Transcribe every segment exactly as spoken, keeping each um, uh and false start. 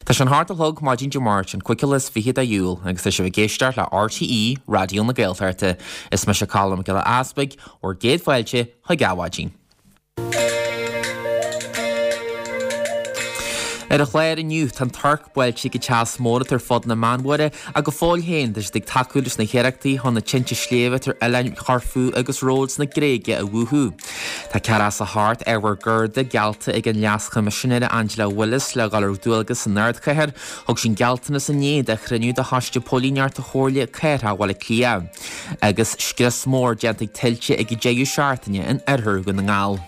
Tá an hartalthg má dín March an cuiicilas fihiad a dúil agus tá se bh géisteart le R T E radio na Gaeltharta is me se callam go le aspaig ó géadhfailte chu gahaidín. Er a chléir iniu tan tarc buil si go teas móra tar fod na manhuire a go fáil héin dus dig tacuúlas na chéireachtaí hon na tinte sléomh tar eilein charfú agus róds na gréige a bhuthú. Tá ceras a hart ar gurda gealta ag an leascha misisinéire Angela Willis le galar dúilgus an nerdcaithir thug sin gealtanas a néad a chruinniú de haiste pólíneart a chóirla cairtha bhile clia. Agus scris mór deantaigh tiltte ag i déú seaartaine in arthú go na ngáil.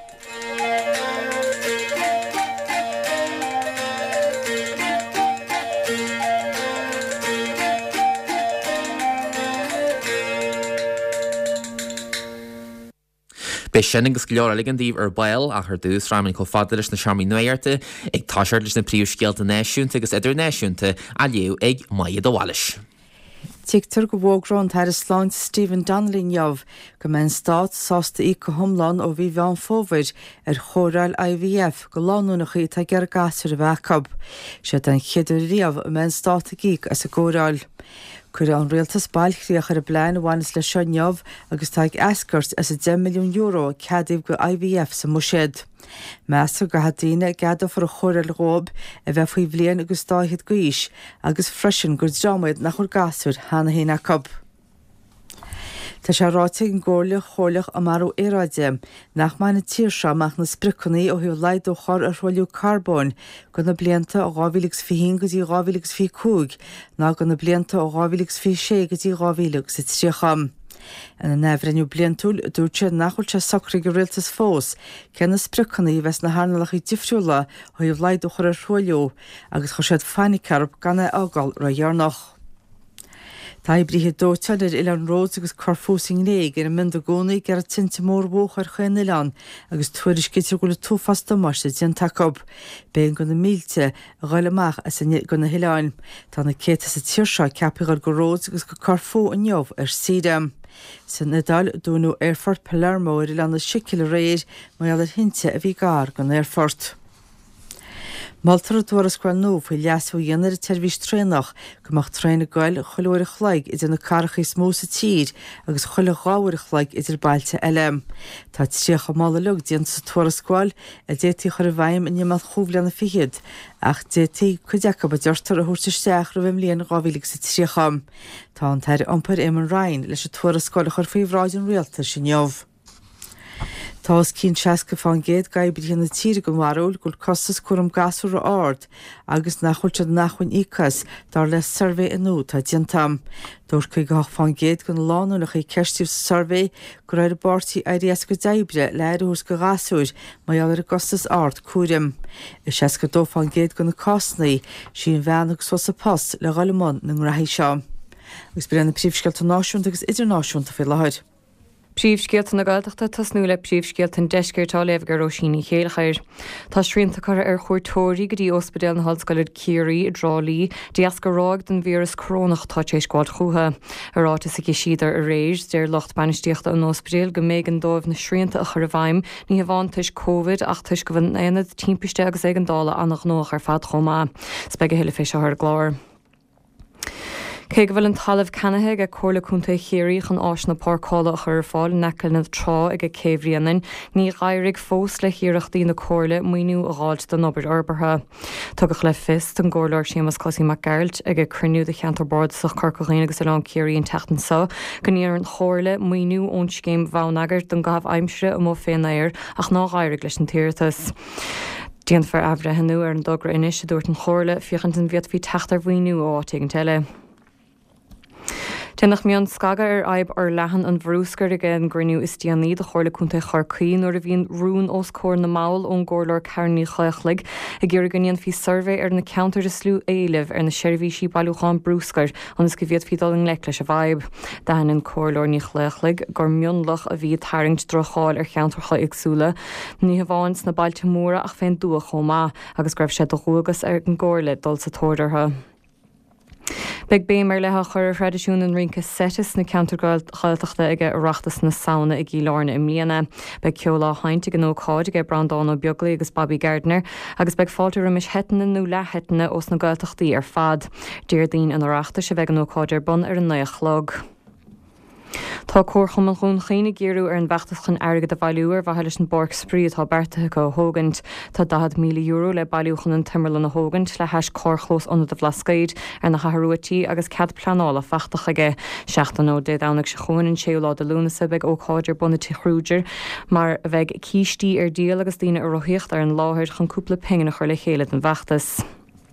Bei sin agus leor ligan díomh ar bail a chu dús ramin có fadaris na seaamí nuirte ag táisiir leis na príomhscéalta náisiúnta agus idir náisiúnta a léú ag maiad amhailis. Tíigtar go bhógrán thar is sláint Stephen Donnelly neamh go men stát sásta í go thomláin ó bhí bhean fómhaid ar chóráil I V F go lánúnachaí tá gur gasar a bhecab. Se an chiidir riamh a men stát a gíic as a góráil. Cuir an rialtas bailchríoch ar a blein bhhanas le seo neamh agus taag escart as a ten milliún euro ceadaobh go I V F sa muisiad. Meastar go hadíine gada for a chórail rób a bheith faoi bblion agus dáiad gois agus freisin gur drámaid nach chur gasúir hána héna cab. Tá sé ráiteigh an ggóirla chóirlach a marú éráide nach maina tíir seach na spricúnaí ó hiú leid ó chor a roiú carbón go na blianta ó gáhílagus fi hín go dtí gáhílagus fi cúig ná go na blianta ó gáhílagus fi sé go dtí gáhílagus i tríocham. An na nefrinniu bliantúil dúirte nachhol se sacra go rialtas fós, cean na spricúnaí bheits na hánaach í difriúla ó hiú leid ó chor a roiú agus chu séad fannicarb ganna ágáil ra dhearnach. Tá brithe dóteir il an ród agus corfúsing léig ar an mynd a gcónaí gar a tinte mór bóch ar chuin Ileán agus tuairis gitir go le túfasta mar sé dian tacob. Béin go na mílte a ghaile amach as go na Ileán. Tá na céta sa tíirseo ceapaigh go ród agus go corfú a neamh ar siadam. San Nadal dúnú Airfort Palermo ar Ileán na sicil réir mai allar hinte a bhí gar go na Airfort. Maltar dúras gráil nó fao leasú dhéanaar a tervís trénach gomach tréna gail choileir a chhlaig idir na carachas mó sa tír agus choile gáhar a chhlaig idir bailte eile. Tá tríocha mála lug dianta sa turas gráil a détaí chur a bhaim in neamad chúbleanna fihiad ach détaí chuideacha ba deirtar a thuirteteach ra bhim líon gáhílagus sa tríocha. Tá an tair ampar éman rain leis a turas gráil a chur faoihráidin rialta sin neamh. Tás cín seaca fan géad gaibir hena tíre go marúil gúil costas cuam gasú a ard agus nachholtead nachhain ícas dar le survé inú tá diantam. Dúir chuig gach fan géad gon lánú nach í ceistíh survé go raibh bartaí éirías go daibre leirús go gasúir mai allar a costas ard cuairim. I seaca dó fan géad go na cosnaí sin bheanach so sa post le Galamón na ngraithí seo. Agus brenn na príomhscéalta náisiúnta agus idirnáisiúnta fé láthir. Príomhscéalta na Gaeltachta tasnú le príomhscéalta an deisceirtá léamh go Róisíní chéalchair. Tá srianta chur ar chuirtóirí go dtí ospidéal na hallscoilead Ciarí, Drálaí, días go rág den vírus corónach tá sé scáil chutha. Arátas a siadar a réis déir locht banistíochta an ospidéal go méid an dóibh na srianta a chur a bhaim ní bháin tuis Covid ach tuis go bhain éanad timpiste agus ag an dála annach nóach ar fad chomá. Spege heile fé se ar glár. Cé go bhfuil an talamh canathe a chóirla chunta chéirí chun ás na páircála a chur fáil necail na trá ag a céhríanaan, ní gaiirigh fós le hiireachtaí na cóirla muoinú a gáilt don obair orbartha. Tugadh le fist an ggóirleir Seamus Cosí MacGaralt ag a cruniú de cheantar bord sa Corcaghain agus Ileán Ciarí an teachtan sa, go níor an chóirla muoinú ónscéim bhánagart don gabh aimsre a mó féin éir ach ná gaiirigh leis an tíirtas. Dían fear abhre henú ar an dogra inis a dúirt an chóirla fichant an bhiad fhí teachtar bhuoinú áit ag an teile. Ténach mion scaga ar aib ar lehan an bhrúscar aige an grinniú istíanaí de chóirla chunta charcaí nuair a bhíon rún os cóir na máil ón ggóirleir cairní chaithlig a ggéir gníon fhí survé ar na counter de slú éileh ar na seirbhísí bailúcháin brúscar anas go bhíad fídal an lec leis a bhaib. Dahan an cóirleir ní chléachlig gur mionlach a bhí tairint drocháil ar cheantarcha agsúla, ní bháins na bailte móra ach féin dua chomá agus greibh sé do chuagas ar an ggóirla dul sa tóidirtha. Beg béimar le chur tradiisiún an rinca setas na countergáil chailteachta ige arachtas na saona ag gílána im líana. Beg ceolá hainte an ócáid ag Brandán ó Beaglaí agus Bobby Gardner, agus beg fáiltar imis hetana nó lehetana os na gailteachtaí ar fad. Dír daoin an arachta se bheith an ócáid ar bun ar an nuachlog. Tá cór chum chun chéine géirú ar an bheachtas chun airgad a bhailúar bheit heiles an borg sprí tá bertathe go hógant Tá dahad míle euro le bailúchan an timmerlan na hógant le heis cóchlós anna de bhlascaid ar na chaharúatí agus cad planála fechtach aige seachtain ó dé dánach se chuin an séolá de lúnasa beag ócáidir buna tíhrúidir mar a bheith cíistí ar díal agus daine ar roiíocht ar an láthir chun cúpla pingin chuir le chéile an bheachtas.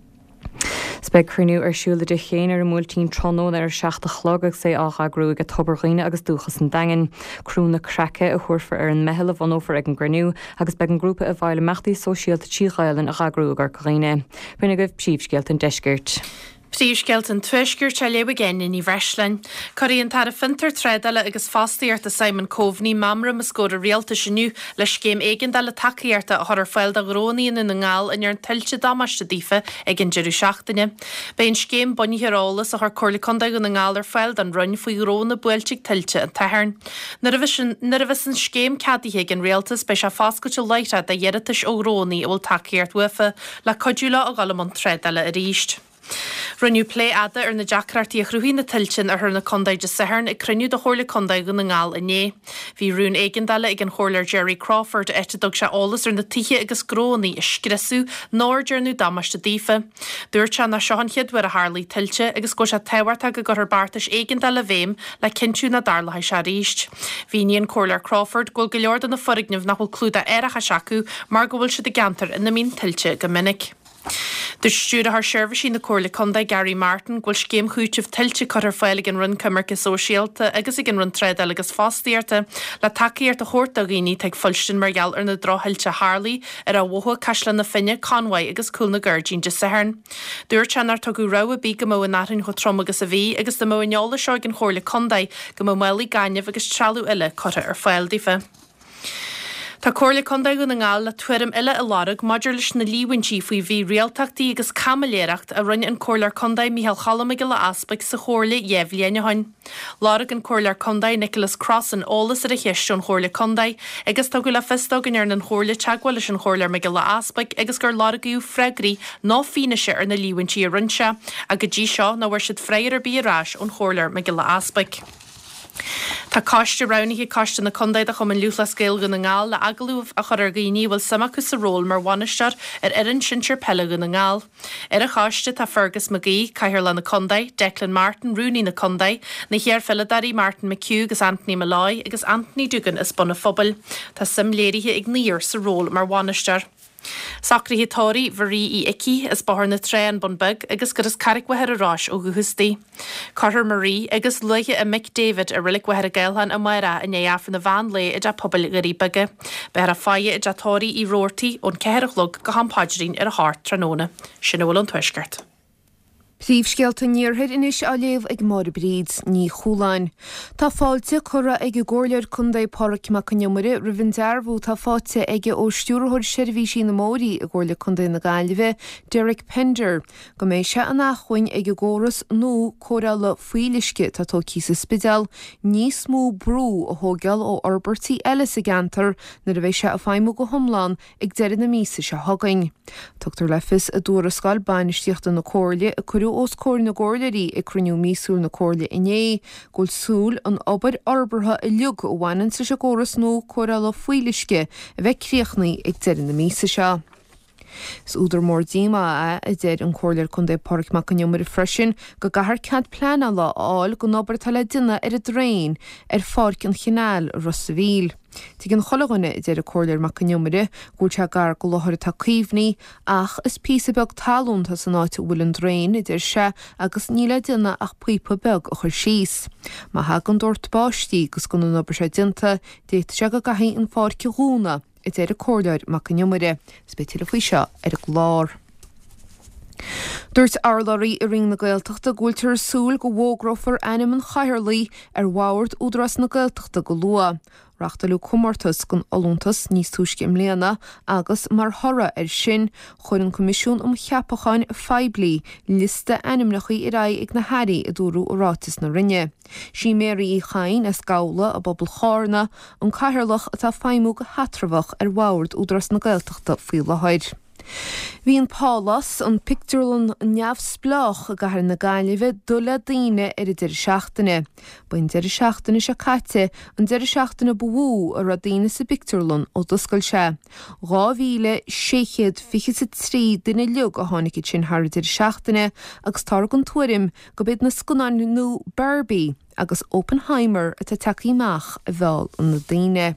Speg cruniú ar siúla de chéin ar múltín tróó ar seachta chlogach sé ácha grúig a tobarghine agus dúchas an dagen. Crúna craice a chuirfar ar an mehel a bhanófar ag an grniú agus beg an grúpa a bhaile meachtaí sosiálta tíghailen a gagrúg ar choghine. Buna goibh príomhscéalt an deisgirt. Príomhscéalt an tuisgur te leba gin in í Bhreislein. Coíonn tar a fintar tredala agus fástaíarta Simon Coveney mamra mas scóra réalta sinú leis céim éigendala takeíarta a thar foiil a gróníon in ngáil in ar an tiltte damáiste dífa ag an jeú seachtaine. Bein céim bonníhirálas a th chorla condaig an ngáil ar foiil an run faoi róna builteigh tiltte an taharn. Nar a bheits an céim cadíthe an réaltas be se fáscailte leite de dhéiritas ó rónaí bhfuil takeíart ufa le codúla a galamon tredala a ríist. Runniu plé ada ar na Jackratí a chrúhí na tiltin ar na condaid de sehern ag cruniú de chóirla condaid go na ngáil inné. Bhí rún éigendala ag an chóirlar Jerry Crawford eitedog se álas ar na tithe agus grónaí is scrisú náirdearnú damáiste dífa. Dúirt se na seohanchiad war a Harley tiltte agus go se tehairta go gur bartas éigendala bhéim le cinú na darlathe se ríist. Bhí níon chóirlar Crawford ggóil go leor na forignemh nach bhfuil clúda éirecha seacu mar go bhfuil se de gantar in na mín tiltte go minic. Dus stúra haar seirbhísí na cóirla condaid Gary Martin ghfuil scéim chúiteh tiltte chutar fáil an run cumarcha sóisialta agus ag an run tredal agus fástaíarta le takeíart a chóirta ghaoine teag fuilstin margheall ar na dráthailte Harley ar a bhtha caislan na finne Conway agus cool na Gurgin de Sahern. Dúir teannar tugu ra a bí go mó an narin chu trom agus a bhí agus do mó neola seo an chóirla condaid go mó meí gaiineh agus trealú ile chuta ar fáil dífa. Tá cóirla condaid go na ngáil le tuairim ile a lárug maidir leis na líhaintí faoi bhí réaltachtaí agus camaléireacht a rinne an cóirlar condaid Michael Chalamige le aspaig sa chóirla Yevlienne hain. Lárug an cóirlar condaid Nicholas Cross an ólas ar a cheistún chóirla condaid agus tá go le fistog ar an chóirla teagháil leis an chóirlar me le aspaig agus gur lárugú freigraí ná fíneise ar na líhaintí a rinse a go dtí seo ná bhar siad freiar ar bíráis ón chóirlar me le aspaig. Tá cáiste ranithe cáiste na condaid a chum an luúla scéil go na ngáil le agalúh a chur ar gaoine bhfuil samachchas sa ról mar bhaineistear ar irin sinseir pelle go na ngáil. Ar a cháiste tá Fergus McGee, caiithir le na condaid, Declan Martin, Rooney na condaid, na chéar Philadarí Martin McHugh agus Anthony Malloy agus Anthony Dugan is buna phobal. Tá simléirithe ag níor sa ról mar bhaineistear. Sacríthe tóirí bharí í ici is bahar na tréan bunbeg agus gur is carric wehead a ráis ó guhustaí. Carter Marie agus luige a Mick David a rilik wehead a gailhan a maira in éafan na bhan le i da pobl garí bege. Bear a faie i da tóirí í rórtaí ón ceirichlog go hampáidirín ar a hart tróna. Sinna bhfuil an tuisgart. Príomhscéalta níorthaid inis a léamh ag Morbríd ní Chúláin. Tá fáilte chura ag ggóirleir condaid párac macannimire ri bhín dearbhú tá fáilte ag ó stúrthir seirbhísí na mórí a ggóirla condaid na Gaillimhe, Derek Pender, go méid se an nachchuin ag ggóras nó córála fuilisce tá tócí sa spidal, níos mó brú a thógeal ó Orbertí eile sa gantar na a bheith se a feimú go thomláin ag deireadh na mísa se thagainn. Tugtar lefis a dúra sáil bainistíochta na cóirle a curú os cóir na gcóirlairí ag cruniú mísúil na cóirla inné, gúil súil an obair orbartha i liug ó bhaineann sa se córas nó córála fuilisce a bheith críochnaí ag deireadh na mísa seo. Is údar mór díma a a déir an cóirleir condaid párac macannimire freisin go gahar cad pleana lá áil go nobar tal le duine ar a dréin ar fáric an chineál Rossaville. Tí an cholaghine déir a cóirleir macannimire gúil se gar go láthir tacaíomhnaí ach is písa beag talúnta san áite bhfuil an dréin idir se agus níle duine ach puipa beag a chur síos. Má ha an dúirt báistí gus go an nobar se dinta déit se go gaithí an fáric rúna i déir a cóirleir macannimire, spéitiile faoi seo ar a glár. Dúirt arlóirí i ring na Gaeltachta gúiltear súil go bhógrofar ainm an chairlaí ar bhabhairt údras na Gaeltachta go lua. Reachtalú cumartas gon olúntas níos túisce im léana agus mar thora ar sin chuir an comisiún um cheapacháin feibli liste animnachaí i raibh ag na hairí i dúrú órátas na rinne. Sí mérí í chain as gabhla a bobbal chárna an caithirlach atá feimú go hatrafach ar bhabhairt údras na Gaeltachta faoi lehaid. Bhí an Pálas an picturlan neamhsplách a gahar na Gaillimhe dula daoine ar i deireadh seachtaine. Ba an deireadh seachtaine se caite an deireadh seachtaine bhú ar a daoine sa picturlan ó doscail se. Dhá mhíle séchéad fiche sa trí duine leog a tháinig sin thar deireadh seachtaine agus tar an tuairim go bid na scunain nó Barbie agus Oppenheimer a tá takeíach a bheall an na daoine.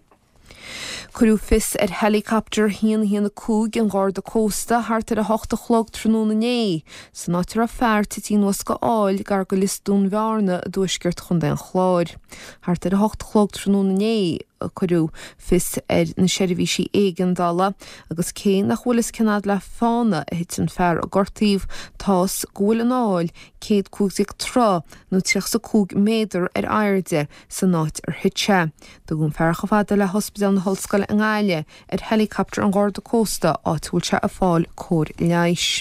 Curú fis ar helicopter híon híon na cúg an Garda Costa thart ar a hochta chlog trúna né, san nátar a fear tití nuas go áil gar go listún bhearna a dúisgurt chun den chláir. Thart ar a hochta chlog trúna né curú fis ar na seirbhísí éigean dala agus cé nach bhfuil cinad le fána a hit an fear a gortaíh tás gúil an áil céad cúgsaigh trá nó tríoch sa cúg méadar ar airde san náit ar hitse. Do gún fearcha fada le hospital na Hallscoile an Gaile ar helicopter an Garda Costa áitiúilte a fáil cór leis.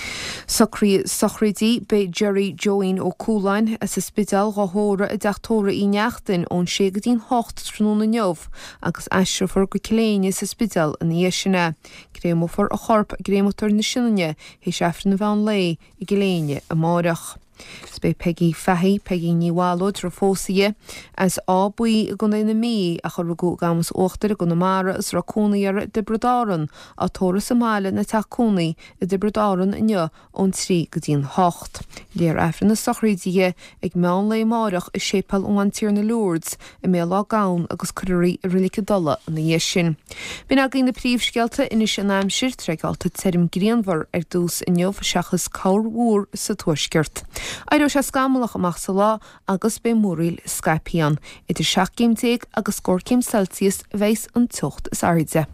Socrí sochridí be Jerry Join ó Cúlain as is spidal gothóra a deachtóra í neachtain ón ségadín hocht trúna neomh agus eisrafar go ciléine sa spidal an éisina. Grémófar a chorp grémótar na sinne hé sefran na bhean lei i giléine a márach. Spe Peggy Fahy, Peggy Níwalo tra fósaie, as ábuí gon na mí a chur go gamas óachtar gon na mara as racónaíar de bredáran a tóra Somália na tacónaí i de bredáran inne ón trí go dtíon hocht. Léir efran na sochrídíe ag meán le márach i sépal ón tír na Lourdes i mé lá gán agus cuirí i rilike dala na dhéisin. Bhín agin na príomhscealta inis an aimsir treigalta terim gríanmhar ar dús in neomh seachas cáir mhór sa tuaisceart. Aidir se scamalach amach sa lá agus be múriil Skypean, idir seach céimtéag agus scór céim Celsius bheis an tucht is airde.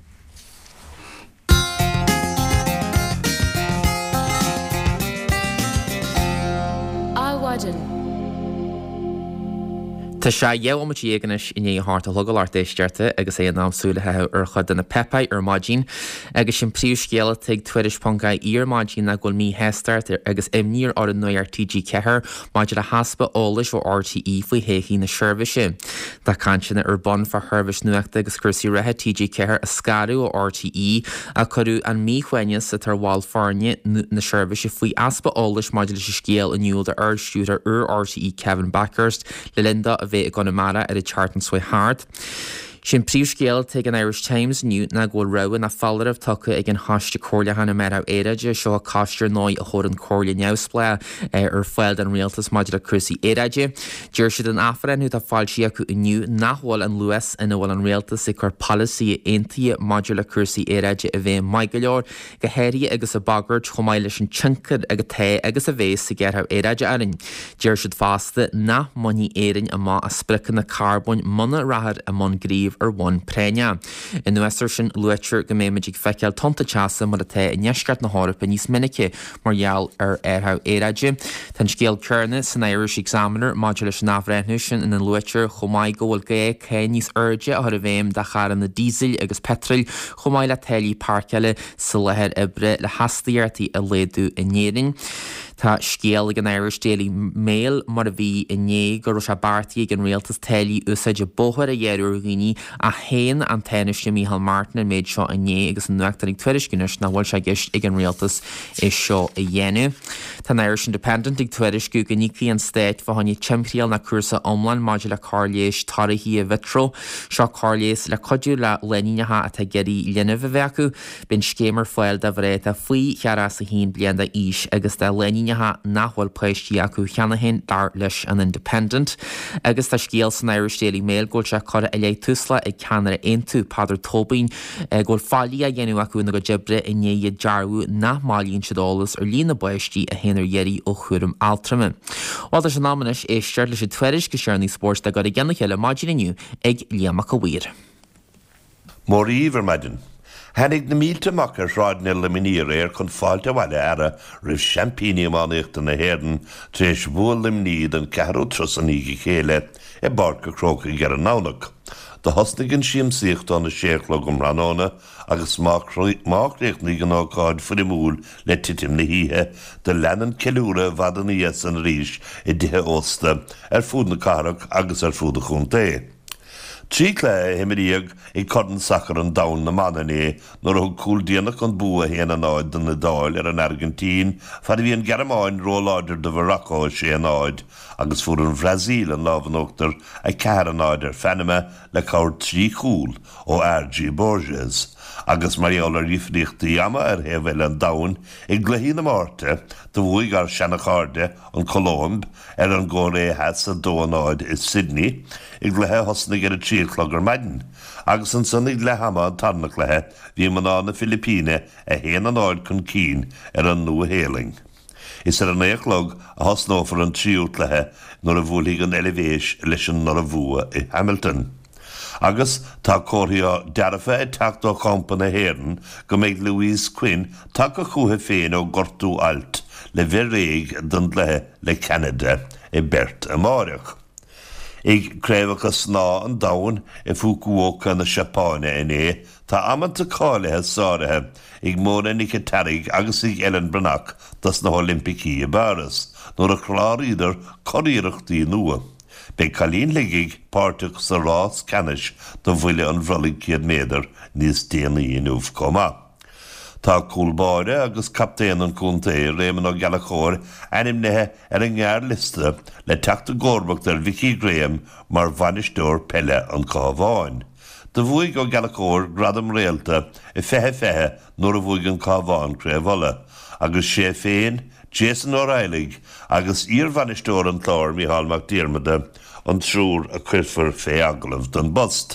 Áhaidan. Tá sé dhéhhaid dhéaganis in é háart a thugáil éistearta agus é an námsúlathe ar chud na Pepaid ar Maidín agus sin príomhscéala teag Twitteris.ca ar Maidín na ghfuil mí heastart agus imníor ar an nuir T G Cethair maidir a haspa ólas ó R T E faoi héí na seirbhíse. Tá cansinna ar bon fa thurbhis nuachta agus cursí rathe T G Cethair a scarú ó R T E a chuú an míchuine sa tar bháil farne na seirbhíse faoi aspa ólas maidir le scéal aniuil de airstútar ar R T E Kevin Backhurst le Linda a bheith ag an mara ar a chartan swai hard. Sin príomhscéal teag an Irish Times New na ghfuil roin na fallarh tucha ag an háiste cóirla hana mera éideide seo a cáistir nói a chur an cóirla neamhspla ar foiil an rialtas maidir a crusaí éideide. Dúir siad an afran ú tá fáiltí acu inniu nachhfuil an luas ina bhfuil an rialtas i chur policy aontaí maidir le crusaí éideide a bheith mai go leor go héirí agus a bagart chomáil leis an tincad agus té agus a bhéis sa ggéirtha éideide arin. Dúir siad fásta na maní éirin a má a sprican na carbon mana rahad a man gríomh ar bhain préine. In nuasar sin luitir go méimiid feiceal tonta teasa mar a té neisceart na hárap a níos minice margheall ar airtha éideide. Tá scéal cearna san Irish Examiner maidir leis an afréithne sin in an luitir chomáid go bhfuil gé cé níos airde a thar a bhéim de charan na dísil agus petrol chomáid le tailí parceile sa lehead ibre le hastaíartaí a léadú in éirin. Tá scéal ag an Irish Daily Mail mar a bhí inné gur se bartaí ag an rialtas tailí úsáide bóthir a dhéadú ghoine a héin an tainiste Mícheál Martin méid seo inné agus an nuachtar ag tuairiscinis na bhfuil se gist ag an rialtas is seo a dhéanú. Tá Irish Independent ag tuairisciú go nící an stéit fa tháinig timpríal na cuasa omlan maidir le cáirléis tarithí a vitro seo cáirléis le codú le leníinethe a tá geirí linmh bheacu bin scémar foiil de bhréta faoi chearras a hín blianda ís agus de leníine nachhfuil pleisttí acu cheannahin dar leis an Independent. Agus tá scéal san Irish Daily Mail ghfuil se chuir a lé tusla ag ceanara aontu Padar Tobin ghfuil fáilí a dhéanú acu na go dibre iné iad dearú nach málíonn siadálas ar lína buisttí a héanaar dhéirí ó chuirim altrama. Bháil se námanis éisteart leis tuairis go searnaí spórt a go gceanna chéile maidin inniu ag líamach go bhuiir. Móríomh ar maidin. Hennig na mílte mac ar ráidna liminíir ar chun fáilte bhile ar a rih champíní máíochtta na héan tréis bhil limníd an ceú tros an íigi chéile i barca croca gar an nánach. Da hosnigin siam síocht an na séchlog um ranóna agus máchrécht ní gan ágáid fu múl le titim na híthe de lenan ceúra vadan ies an ríis i dithe ósta ar fúd na carach agus ar fúd a chun té. Trí le himiríag i codan sachar an daun na manané nor a cúl díanach an bua héana an áid den na dáil ar an Argentín fad bhí an garamáin róláidir de Varacó sé an áid agus fúr an Bhrasil an lábhanóachtar a cear an áid ar fenime le cáir trí chúl ó R G Borges agus Mariola rifríochtaí ama ar hevel an daun ag gluhí na márte do bhuaig ar Shanachardde an Colomb ar an góré het sa dó an áid is Sydney ag lethe hosnig ar a tríchlog ar maidin agus an sunnig le hama an tarnach lethe bhí man ná na Filipíne a héan an áid chun cín ar an nua héling. Is ar an éachlog a hosnófar an tríút lethe nor a bhúlaigh an elevéis leis an nor a bhua i Hamilton. Agus tá cóthíá dearafa i teachtó champa na héan go méid Louise Quinn tá go chuúthe féin ó gortú alt le bhréig don lethe le Canada i bert a máireach. Ig créfachas ná an dain i Fukuoka na Sepáine in é, tá amanta cáilethe sáirithe ag mór in ice tarig agus ag Ellen Branach das na Olympicí i Baras, nuair a chláir idir choíireachtaí nua. Be chalín ligig páirteach sa rás canis do bhuiile an bhrolig céad méadar níos déanaí inúh comá. Tá cúlbáire agus captéan an cúnta réman ó Galachóir anim nethe ar an ngear liste le teachta górbacht ar Vicky Graham mar bhainisteoir Pelle an Cábháin. De bhuaig ó Galachóir gradam réalta i fethe fethe nuair a bhuaig an Cábháin créomhla, agus sé féin Jason O'Reilly agus ír bhainisteoir an chlár Micheál Mac Diarmada an trúr a cuirfar fé aglah don bost.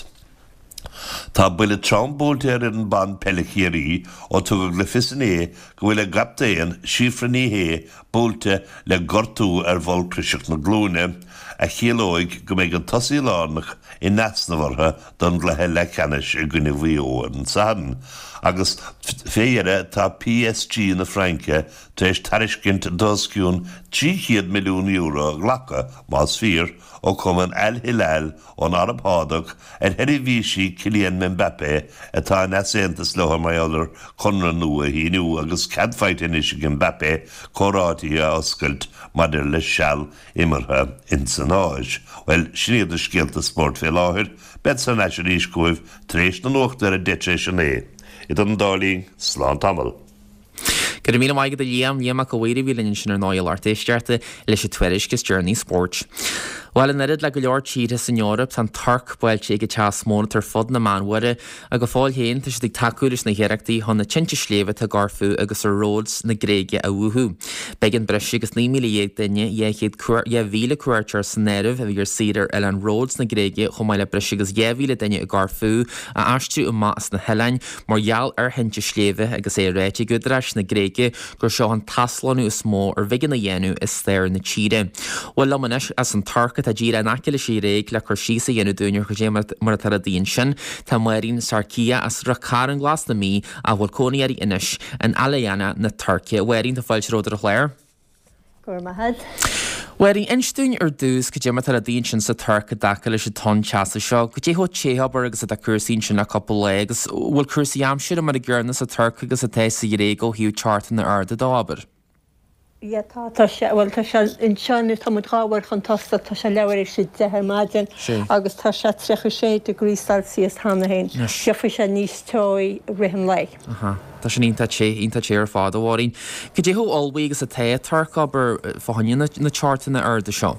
Tá buile trambólte ar an ban Pellichéirí ó tugad le fisan é go bhfuil a gaptaíon sífraní hé bólte le gortú ar bhol crisiach na glúne a chéalóig go méid an tosaí lánach i nasnavartha don glethe le canis i gine bhío an sadan. Agus féire tá P S G na Franke téis tariscint dosciún tríchéad milliún euro a ghlacha más fír ó cuman El Hilal ón Arab Hádach ar heirí bhísí Kylian Mbappé atá in aséantas leo maiollar chunra nua híniu agus cadfait inis Mbappé chorátí a oscailt maidir le seall imirthe in san áis. Well, sníad a scéalta sport fé láthir, bet san eis ar íscúibh tréis na nuachtar a deitréis an é. I don dálín slán tamil. Gyda míle maigad a liam liam ac a weiri fi linn sin ar náil artéistearta leis a tuirish gus Journey Sport. Well in erid le go leor tíre in Europe tan tarc bhil sé go teas móna tar fod na manhuire a go fáil héin tá sé takeúris na hireachtaí honna tinte sléve tá garfu agus ar roads na gréige a bhuthú. Begin breis agus ní míle dhéag daine dhéchéad dhéhíle cuairtear san nerv a bhí ar siidir eile an roads na gréige chomáile breis agus dhéhíle daine a garfu a astú am más na helain mar gheall ar hinte sléve agus é réiti gudrais na gréige gur seo an taslanú is mó ar bhigin na dhéanú is stéir na tíre. Well lamanis as an tarca tá díra naciile sí réig le chuir sísa dhéanú dúnear chu dé mar tar a díon sin tá marín sarcia as racár an glas na mí a bhfuil cónaí inis an alaana na Turcia wearín tá fáilte róidir a chléir. Gur mahad. Wearing instún ar dús go déime tar a díon sin sa Turca daca leis tón teasa seo, go dé ho téhab agus a cuasaín sin a couple legs, bhfuil cuasaí amsúr mar a gghearna sa Turca agus a téisa i réig ó hiú chartan na arda dábar. Ie, tá sé, wel, tá sé in seanir tá mud gáhar chun tosta tá sé leabhar is si dethir maidin agus tá sé trecha sé degree Celsius hána hain. Sefa sé níos tói rihim lei. Aha. Tá sin ínta sé ínta sé ar fád bháín. Go dé ho alwaí agus a té Turca aber fáhaine na chartan na arda seo.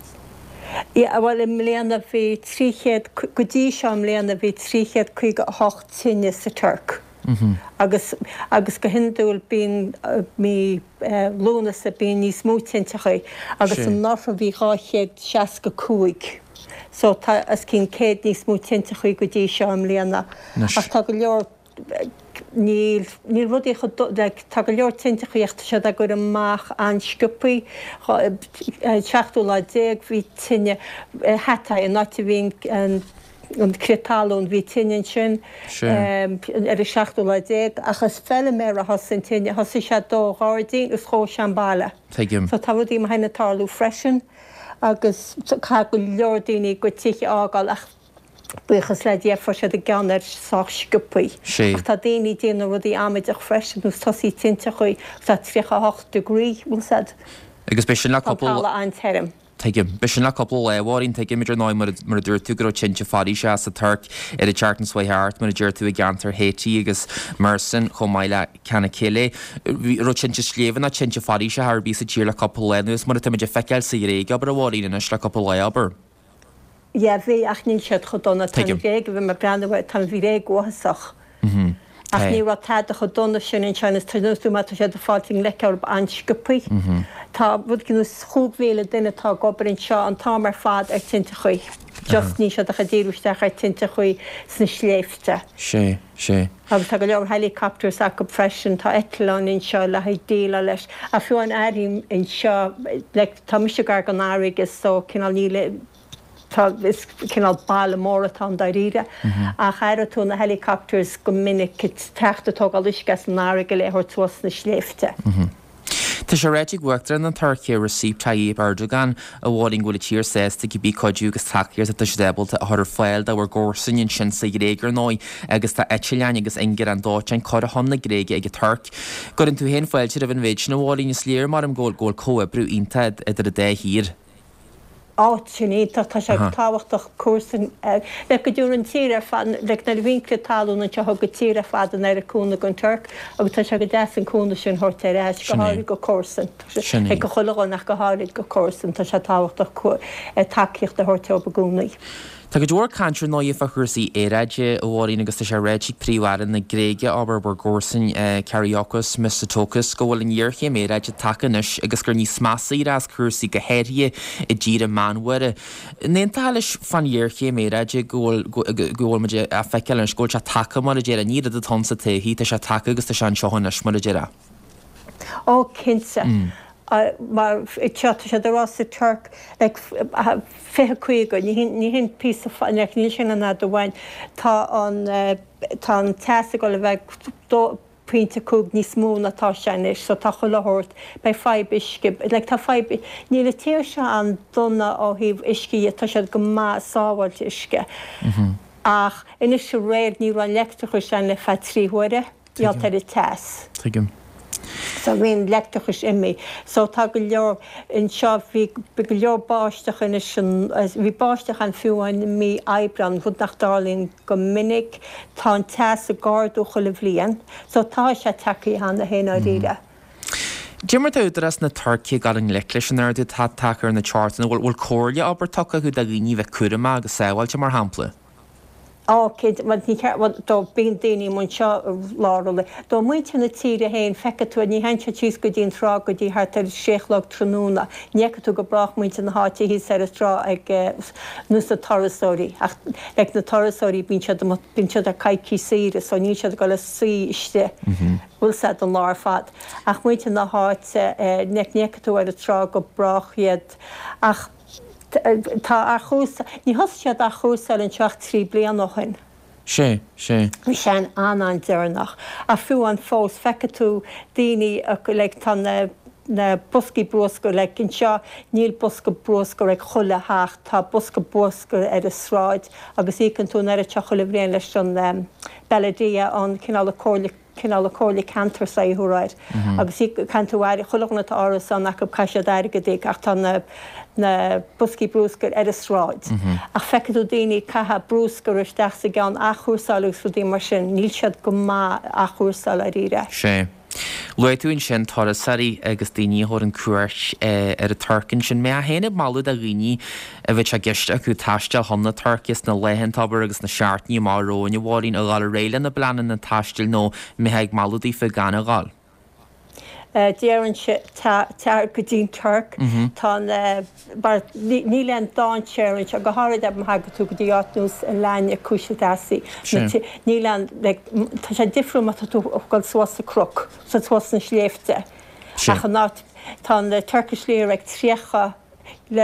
Ie, bhfuil im mléana bhí tríchéad go dtí seo mléana bhí tríchéad chuig hocht tinne sa Turc. Mm-hmm. agus agus go hinúil bíon mí lúnas a bíon níos mútintecha agus an náfa bhí gáchéad seaca cúig. So tá as cín céad níos mútintecha go dtí seo am líana. Ach tá go leor níl níl rudí tá go leor tintechaíochta se a gur amach an scipaí seachtú le déag bhí tinne heta i náte bhíon an cretalún hí tinin sin ar i seachtú le déag achas fell mé a has sin tinine has sé dó gádaín gus cho sean bailla. So táhí mar hena tarlú freisin agus cha go leordaoine go tuiche ágáil ach buchas le défar sé a ganar sách gopaí. Tá daoine déanana rudí amideach freisin ús tosí tinte chuí tá trícha hocht degree úsad. Agus be sin le couple an term. Teige be sin le couple leháín teige idir ná mar mar dúir tú go tinte farí se sa Turk ar a Chartan Swayhart mar a dúir tú a gantar Haiti agus Merson chomáile cena céile ro tinte sléhan a tinte farí se ar bí sa tíir le couple lenús mar tuidir feiceil sa réige aber a bháín in le couple le aber. Ja bhí ach níl siad chodonna tan réige bhí mar breanhah tan bhí ré gohasach. Ach ní ra tá a chodonna sin in China tríú mat sé a fáting lecar anscopaí. Tá bud cin schúgvéle duine tá gobarinn seo an tá mar fad ar tinte chuí. Just ní se a chadíúisteach ar tinte chuí sna sléifte. sé sé. Agus tá go leor helicopter sa go freisin tá Eán in seo le ha déla leis a fiúan airim in seo le tá mu gar an árigus so cinál níle is cinál bailla móratá daríre a chaire tú na helicopters go minic teachtatá a luisgas an áige le hor tuas na sléifte. Tá sé réitigh bhuachtar an Turkey Recep Tayyip Erdogan a bháing gola tír sésta go bí coidú agus takeíir a tuis débalta a thar fáil de bhar gcósain in sin sa gréigear nói agus tá Etleán agus ingar an dátein chuir a honna gréige ag Turk. Gurinn tú hen fáilte a bhn méid na bháling is léir mar an ggóil ggóil coa brú ínta idir a dé hír. áit sinnéach tá se táhachtach cuasan le go dúr an tíre fan le na bhícle talúna te go tíre fadan ar a cúna gon Turk agus tá se go de an cúna sin hortéir éis go háir go cósan ag go choáin nach go háid go cósan tá se táhachtach takeíocht a horteo begúnaí. Tá go dúir cantir nóíh a chusaí éideide ó bháín agus tá sé réitigh príomhhain na gréige aber bar gcósain Cariochas Mitsotakis go bhfuil an dhearché méideide takeis agus gur níos measaí as chusaí go héirí i ddíra manhuire. Néonanta leis fan dhearché méideide ggóil meide a feiceil an scóil se take mar a déire níad a tansa taí tá se take agus tá se an seohannas mar a déire. Ó cinsa. Mar i teata sé rá sa Turk fé chuig go ní hin pí ní sin an do bhain tá an tá te go le bheith puinte cúg ní smú natá senis so tá chu lehort bei feib isce le tá feib ní le tíir se an donna ó híh isci tá sé go má sáhailt isce ach inis se réir ní an leachta chu sein le fe tríhuire íalt ar i tes. So bhíon leachtas imi, so tá go leor in seo bhí go leor báisteach in bhí báisteach an fiúin mí ebran chud nach dálín go minic tá an teas a gáardú chu le bhbliain, so tá sé takeí hena héna riire. Dimar údaras na Turkey gal an lelis an airú tá takear na chartan bhfuil bhfuil cóirle aber tucha chu a gní bheith cuaama agus saohailte mar hampla. Ácid dó bíon daoine mun seo lála. Dó muinte na tíre héin fecha ní hense tíos go dtíon rá go dtí thart ar séchlog tróna. Necha tú go brach muinte na háte hí ar rá ag nús a torasóí. Ach le na torasóí bín se a caiicí síre, so ní se go le sí iste bhfuil se an lár fad. Ach muinte na háte ne necha tú ar a rá go brach iad ach tá chúsa ní thosaad a chúsáil an teach trí blian nachin. sé sé. Bhí sé an dearnach a fiú an fós fecha tú daoine le tan na buscaí broscar le cin seo níl busca broscar ag chuile háach tá busca broscar ar a sráid agus ícann tú ar a te chuile bhréon leis an beladía an cinál cóla cinál cóla cantar sa thuráid. agus í canúhair chulachna áras an nach go caiise aige dé ach tá na buscaí brúscar ar a sráid. Ach feicú daoine cathe brúscar isteach sa gan a chuúsálagus fu dtí mar sin níl siad go má a chuúsáil a ríre. sé. Luúin sin tára saí agus daoine thir an cuairt ar a Turcan sin mé a héanana malú a rií a bheith a gceiste acu taisteil honna Turkis na lehantabar agus na seaartní máróin bháín a gáil réile na blanan na taisteil nó métheag malúdaí fe gan a gáil. Déann se tear go dtín Turk tá ní leon dáintéann a go háid ab ha tú go dtíátnús a leine cúise deí. Ní tá sé difriú tú gáil suas a croc sa tuas na sléifte. Acha ná tá na Turkish léir ag tríocha le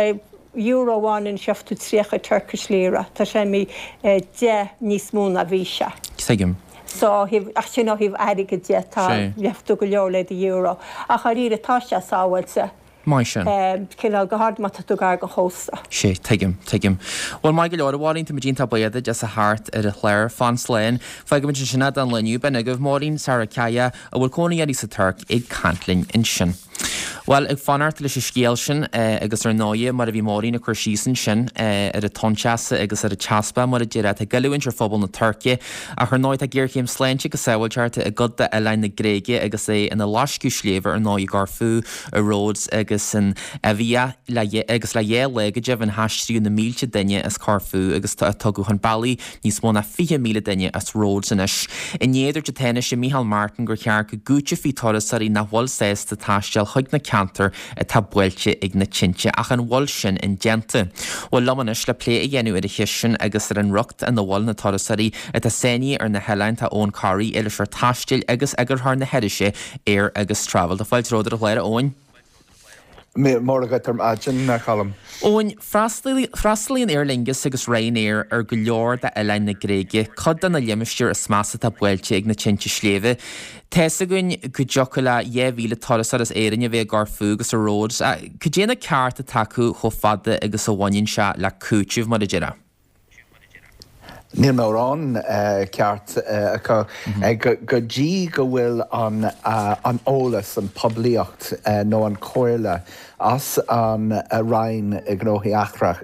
euroháin in seaftú trícha Turkish lira, Tá sé mi de níos múna bhíse. Sigim. So ach sin híh aige dé tá leftú go leor le euro. A chu rí atá se sáhailte. Mai sin. Cinál go hard mat tú gar go hósta. sé tuigim tuigim. Bhil mai go leir bháín tú dínta baiad just a hart ar a chléir fan sléin, fe go sinna an leniu ben a goh mórín Sarah Ceia a bhfuil cónaí sa Turk ag cantlinn in sin. Well, ag fanart leis scéal sin agus ar náide mar a bhí mórí na chuirsísan sin ar a tonseasa agus ar a teaspa mar a ddíire a galúinn ar fphobal na Turcia a chu náid a ggéirchéim sléinte go saoiltearta a godda eile na Gréige agus é ina lasciú sléomh ar náid garfú a Rhodes agus in a bhí agus le dhé le go deibh an heistríú na mílte duine as carfú agus tugu chun bailí níos mó na fiche míle duine as Rhodes inis. In néidir de tennis sin Micheál Martin gur chear go gúte fí toras arí na bhil sésta táisteal chuig na cantar a tá builte ag na tinte ach an bhil sin in genta. Bhil lamanis le plé a dhéanú ar a hisin agus ar an rucht an na bhil na torasarí a tá séní ar na heáin tá ón carí eile ar táisteil agus agur thar na heirise ar agus travel. A fáilt róidir a chléir óin. Mór agat arm agin na chalam. Óin, freistalíon Aer Lingus agus Ryanair ar go leor de eile na Gréige, cad na liimisteir a smasa tá builte ag na tinte sléomh. Tesa gúin go deocha le dhé mhíle torasar as éirinne bheith garfú agus a Rhodes. Go déana ceart a taú cho fada agus a bhainn se le cúteamh mar a dtíire. Níl mórán ceart go dí go bhfuil an ólas an poblíocht nó an cóirle as an rain i gróthaí achrach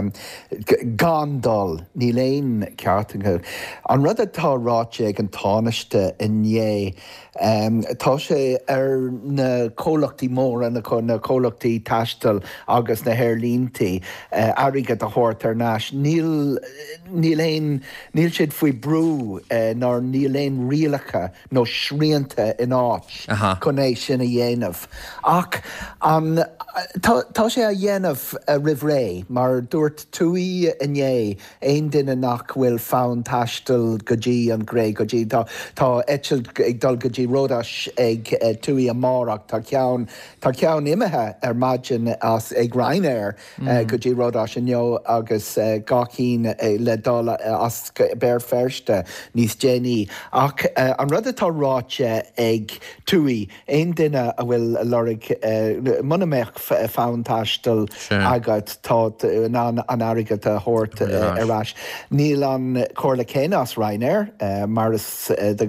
gandal ní léon ceart an rud atá ráite ag an tánaiste inné tá sé ar na cólachtaí móra na cólachtaí taistil agus na hairlíntaí airigad a thuirt ar náis níl léon níl siad faoi brú ná níl léon rialacha nó sríanta in áit chun é sin a dhéanamh. Ach an tá sé a dhéanamh a rih ré, mar dúirt túí inné aon duine nach bhfuil fán taistil go dtí an gré go dtí tá eitiil ag dul go dtí Rhodas ag túí a márach tá ceann tá ceann imethe ar maidin as ag Ryanair go dtí Rhodas inneo agus gacín le dul as bear ferste níos déní ach an rud atá ráite ag túí aon duine a bhfuil lorig munameach fán taistil agad tá an airigad a thuirt arás. Níl an cóirla céine as Ryanair maras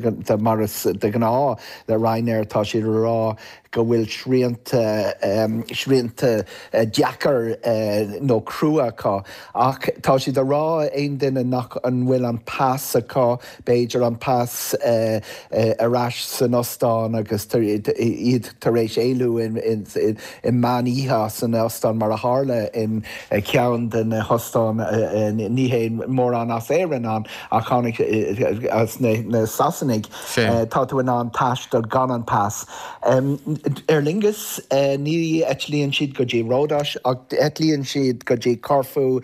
de gná le Ryanair tá si rá go bhfuil sríanta sríanta deacar nó cruaá ach tá si de rá aon duine nach an bhfuil an pass aá béidir an pass arás san Ostáin agus iad tar éis éilú in maníthe san Ostáin mar a hála in ceann den Ostáin níhéon mór an as éan an a chánig as na Sasannig tá tú an taistil gan an pass. Aer Lingus ní etlíonn siad go dtí Rhodas ach etlíonn siad go dtí Corfu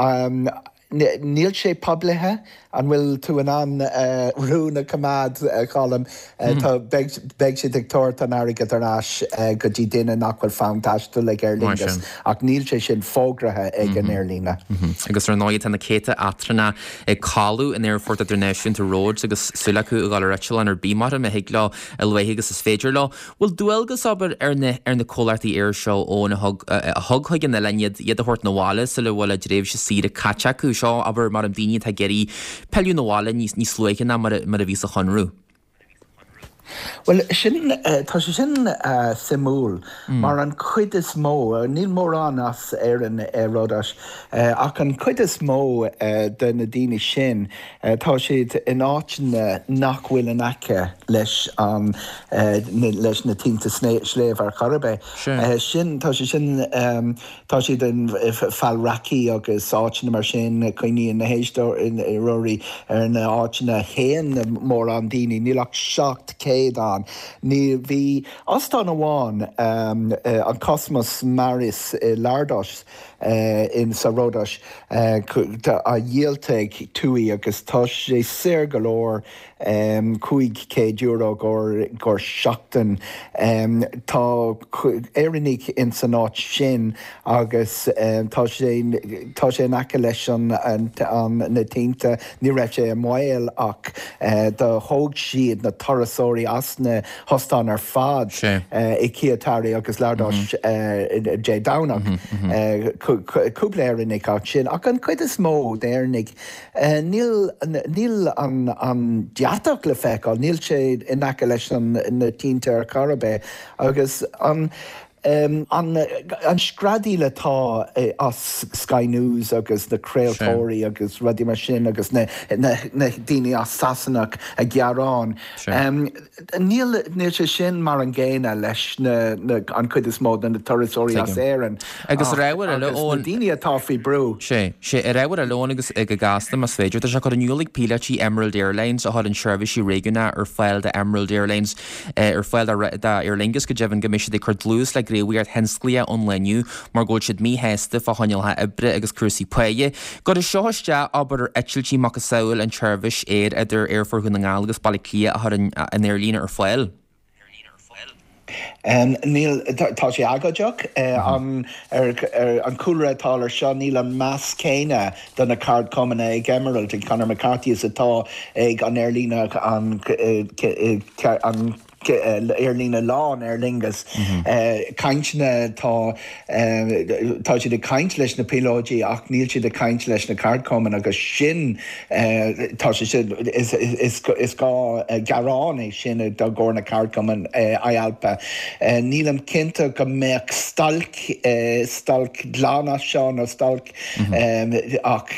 níl sé poblathe an bhfuil tú an an rúna cumad chalam tá beag sé dictóir an airigad ar náis go dtí duine nach bhfuil fán taistil le Aer Lingus ach níl sé sin fógrathe ag an airlína. Agus ar náid anna céta atrana ag cáú in Airport International to Rhodes agus sulaú a gáil reitiil an ar bímara me hiic le a luhégus is féidir le. Bhfuil dúilgus aber ar na ar na cólartaí air seo ón a thugthaig an leiad iad a thuirt na bhála sa le bhfuil a dréibh sé siad a catseaú seo aber mar an daoine tá geirí peiliú na bhála níos níos slúiche na mar a bhí a chunrú. Well, sin tá sé sin simúl mar an chuid is mó níl mór an as ar an Rhodas ach an chuid is mó de na daoine sin tá siad in áitina nach bhfuil an aice leis an leis na tínta sléomh ar Chorbe. Sin tá sé sin tá siad an fallrací agus áitina mar sin chuoíonn na héistóir in roirí ar na áitina héan mór an daoine nílach seacht cé héadán. Ní bhí osán amháin um, uh, an Cosmos Maris uh, Lardos uh, in Sarodas uh, a dhéaltaigh túí agus tá sé sér golóir um, chuig céad euro gur gur seachtain um, tá éannig in san áit sin agus um, tá sé tá sé nace leis an, an, an na tínta ní raibh sé mhail ach uh, de thóg siad na torasóirí asna hostáin ar fad Sure. uh, i Ciatárí agus Lardos mm-hmm. uh, J Downach mm-hmm. uh, cúpléirnig á sin ach an chuid is mó déirnig uh, níl níl an, an deartach le feicáil níl sé in nace leis an na tínta ar Caribé agus an Um, an, an scradíle tá eh, as Sky News agus na Creatóirí sure. agus rudí mar sin agus na, na, na daoine as sasanach a ghearrán. Sure. Um, níl níl sé sin mar an ggéine leis na, na, an chuid is mód na torasóirí as éan. Agus rahar agus na daoine atá faoi brú. sé sé a rahar a lón agus ag a gasasta mas féidir tá se chu an nniulig pílatí Emerald Airlines a had an seirbhísí réigiúna ar fáil de Emerald Airlines uh, ar fáil da Aer Lingus go deimhin gomise de chuir dlús le gréhíart hensclia an leniu mar ggóil siad mí héasta fa hainiltha ibre agus crusaí puige. God is seoiste aber ar etiltí mac a saoil an seirbhís éad idir airfor chun an gáil agus bailí clia a had an Airlíne ar fáil. Um, Níl tá sé agadeach uh, an an coolratá ar seo níl an meas céine don na card comna ag Emerald ag Conor McCarthy is atá ag an Airlíne an an Airlíne lán Aer Lingus caintne tá tá si de caint leis na pilóidí ach níl si de caint leis na cardcoman agus sin tá is gá garrán é sin do gcóir na cardcoman Ealpa. Níl an cinnte go méach stalc stalc lána seán ó stalc ach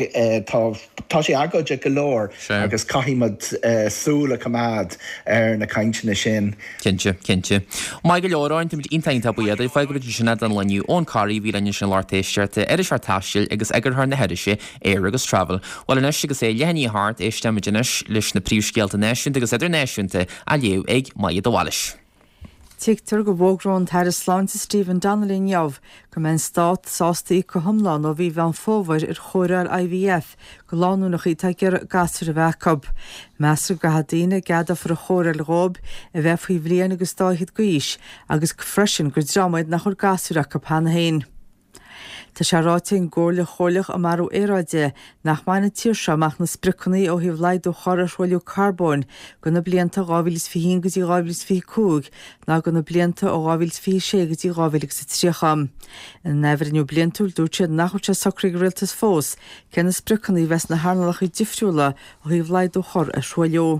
tá sé agaide go leir agus caihíimad súla cumad ar na caintne sin. Cinse, cinse. Mai go leoráin tú intainta buiad i fáil go sinna an leniu ón carí bhí lenne sin láirtéisiirte ar is táisiil agus agarthar na heirise éir agus travel. Bhil in agus é lehanní hart é stemmidinis leis na príomhscéalta náisiúnta agus idir náisiúnta a léú ag maiad do bháis. Tíictar go bhógrón tar is sláinte Stephen Donnelly neamh go men stát sásta go thomláin ó bhí bhean fómhair ar chóireáil I V F go láúnach í gur gasar a bheicab. Meastar go daine gada for a chóireáil rób a bheith faoi bhbliain agus dáithid gois agus go freisin gur dramaid nach chur gasúach go panna hain. Tá sé rátain ggóla choilech a marú éráide nach maina tíirse amach na spricnaí ó híh leid ó choirisiúliú carbón go na blianta gábhílis fi hín gotí gábhílis fi cúg ná go na blianta ó gábhílis fi sé gotí gábhílig sa trícham. In nefirniu bliantúil dúirtead nachúte sacraigh rialtas fós cen na spricnaí bheits na hánalach i difriúla ó híh leid ó chor a siúliú.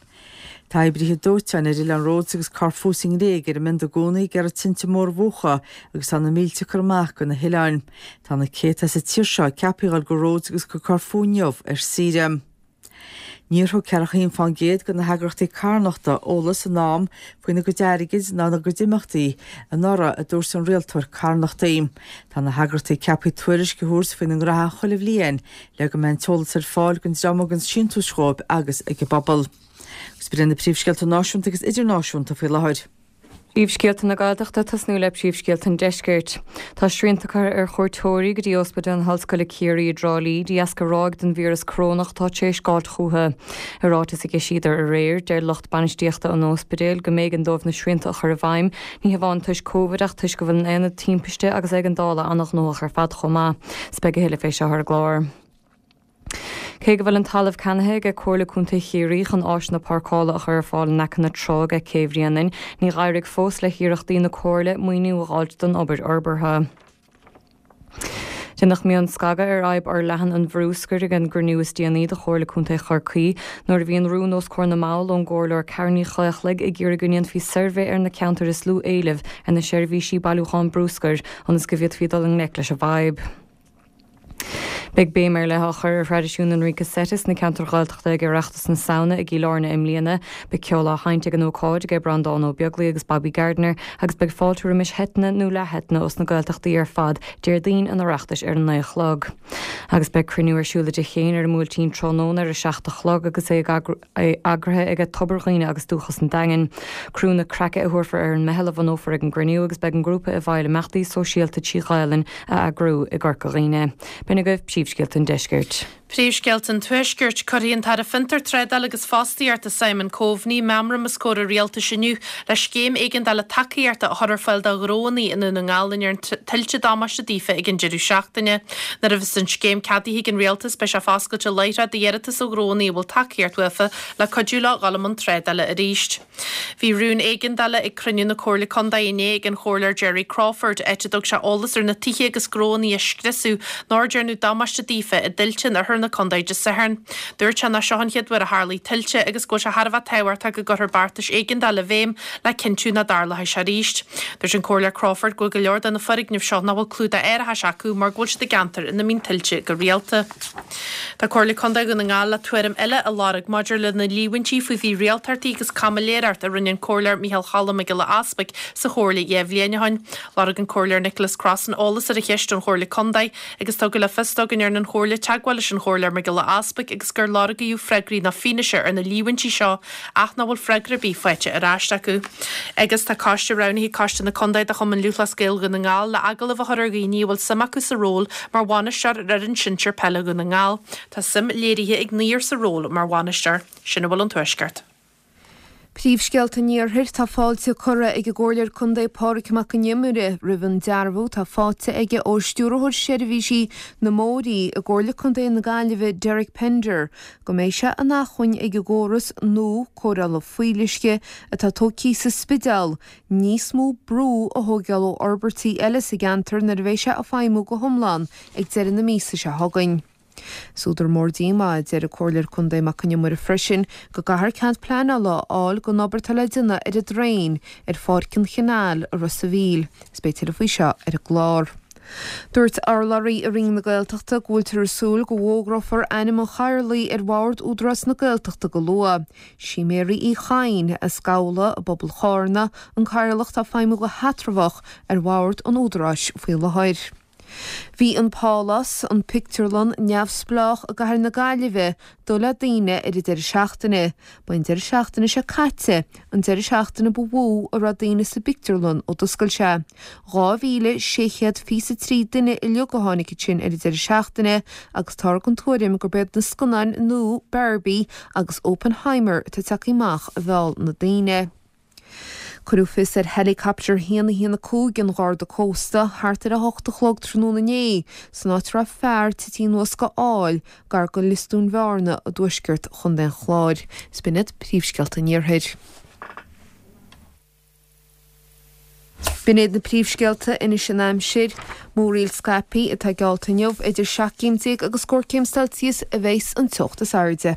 Tá brithe dótein ar an ród agus carfúsing réig ar mynd a gcónaí gar a tinte mór bhucha agus an na mílte chumach go na hiileáin. Tá na céta sa tíirseo ceapíáil go ród agus go carfúneomh ar síre. Níorthó ceachchaíon fan géad go na heagartaí carnachta ólas a nám faoina go deirigid ná na go dimachtaí a nora a dúirs an réaltóir carnachtaí. Tá na heagartaí ceapí tuairis go thuairs faoin an ratha choilh líon le go men tolas ar fáil gon drama gan siúntúsróib agus ag go bobbal. Brenn na príomhscéalta náisiúnta agus idirnáisiúnta faoi láthir. Príomhscéalta na Gaeltachta tasnú le príomhscéalta an deisgeirt. Tá sriantachar ar chóirtóirí go dtí ospidéal an hallscoile Ciarí i Drálaí díasca rág den víras crónach tá sé scáilt chutha. Arátas ag siidir a réir deir locht banistíochta an ospidéal go méid an dómh na sriantach ar a bhaim ní bháin tuis cóvideach tuis go bhfuil aine timpiste agus ag an dála annach nóach ar fad chomá spege heile fé se ar gláir. Cé go bhfuil an talamh canathe go cóirla chunta chéirí an áis na parcála a chur fáil necna trog a céhríanaan ní gaiirigh fós le hiireachtaí na cóirla muoinú gáilt don obair orbartha. Dénach mé an scaga ar aib ar lehan an bhrúscar an gurniúas déanaí de chóirla chunta charcaí nuair bhíon rúnós chuir na máil ón ggóir cairní chléachlaigh i ggéir gúinean fhí survé ar na counter is lú éileh ar na seirbhísí bailúcháin brúscar an is go bhíad fiadal an nec leis a bhaib. Big bémar le chur freidirisiún an Rica Setis na cantar gáilteachta ag reachtas na saona ag gílána imlíana be ceola hainte an ócáid ag brandán ó beaglaí agus Bobby Gardner agus beag fáiltúir mis hetna nó le hetna os na gáilteachtaí ar fad deir daon an reachtas ar an néochlog. Agus beag cruinúir siúla de chéin ar múltín trónóna ar a seachta chlog agus é agrathe ag a tobarghine agus dúchas an dagan. Crúna crackce a thuair ar an mehela van ófar ag an grniú agus beag an grúpa a bhaile meachtaí sosiálta tíáilen a agrú i gcarcaghine. Bena goibh príomhscialt an deisgirt. Príomhscialt an tuisgirt choíonn tar a fintar tredal agus fástaíart a Simon Coveney memram is cóir rialta sinniu leis céim igen dal a takeíart a thorfáil a grónaí in an ngálainn ar tiltte dámas a dífa ag an jeú seachtaine na a bhs an céim cadí hig an rialtas be a fáscailte leire de dhéiritas ó grónaí bhfuil takeíart wefa le codúla galamon tredal a ríist. Bhí rún igen dal ag cruniú na cóirla condaíné ag an chóirlar Jerry Crawford eitedog se olalas ar na tithe agus grónaí a scrisú náidirnú dámas a dífa a diltin a na condaid de sehern. Dúir tena seán chiadhar a Harlí tiltte agus go se Harbh tehart a go gotar bartas éigen dal le bhéim le cinú na darla ha se ríist. Dúirs an cóirla Crawford go go leor an na farigníh seo na bhfuil clúda air a seacu mar ggóil de gantar ina mín tiltte go rialta. Tá cóirla condaid go na ngála tuairim eile a lárag maidir le na líhaintí faoi bhí rialtartaí agus camaléart a rinnean cóirlar Michael Hallam a gile aspaig sa chóirla éhlíanahain. Lárag an cóirlar Nicholas Crossan olalas ar a cheist an chóirla condaid agus tá go le festag an ar an chóirla teagháil an chóirlar me gile aspaig agus gur láragaíú freigraí na fineise ar na líhaintí seo ach na bhfuil freigra bí feite a ráiste acu. Agus tá cáiste rannaí cáiste na condaid a chum an luúlas céil go na ngáil le agal a bhthar gaoí bhfuil samachú sa ról mar bhaistear ar an sinseir pelle go na ngáil. Tá sim léirithe ag níor sa ról mar bhaistear sinna bhfuil an tuisceart. Príomhscialt an níorthir tá fáilte chora ag ggóirleir chundé páirceach an nimúre rihann dearbhú tá fáte ige ó stúrathir seirbhísí na mórí a ggóirla chundé na gáileheh Derek Pender go méise a nachchuin ag ggóras nó choral le fuilisce atá tócí sa spidal níos mó brú a thógeal ó Albertí eile sa gantar na bhéise a feimú go thomláin ag deireadh na mísa se thagainn. Súidir mór díma deir a cóirlir chundé macannne mar a freisin go gahar ceant pleana lá áil go nobarta le duine ar a dréin ar fácinn chinál a Rossaville, spéitir a faoi seo ar a glár. Dúirt arlarí a ring na Gaeltachta gúiltar ar súil go bhógrafar animal chairlaí ar bhard údras na Gaeltachta go lua. Sí méri í chain a scála a bobbal chárna an chairlacht a feimú go hatrafach ar bhard an údras faoi le háir. Bhí an Pálas an Picturlan neamhsplách a gahar na gáileheh dó le daine ar i d seachtainine, ba in d seachtainine se caite an d seachtainine bhú a ra daine sa Picturlan ó doscail se. Dhá mhíle séchead físa trí duine i leogahánig sin ar i d seachtainine agus tar an túirim gur bead na sconain nó Barbie agus Oppenheimer tá takeíach a bheall na daine. Curúfis ar helicopter híana híana cúg an gáir de cósta thart ar a hochta chlog tróna né, san átra fearr tití nuas go áil gar go listún bhearna a dúisgirt chun den chláir. Spinnit príomhscialt a níorthaid. Bínéad na príomhscialta ina sin aimsir, móríl scapi atá gealta neamh idir seaachcéimteag agus scóircéim Celsius a bhéis an teochtas airde.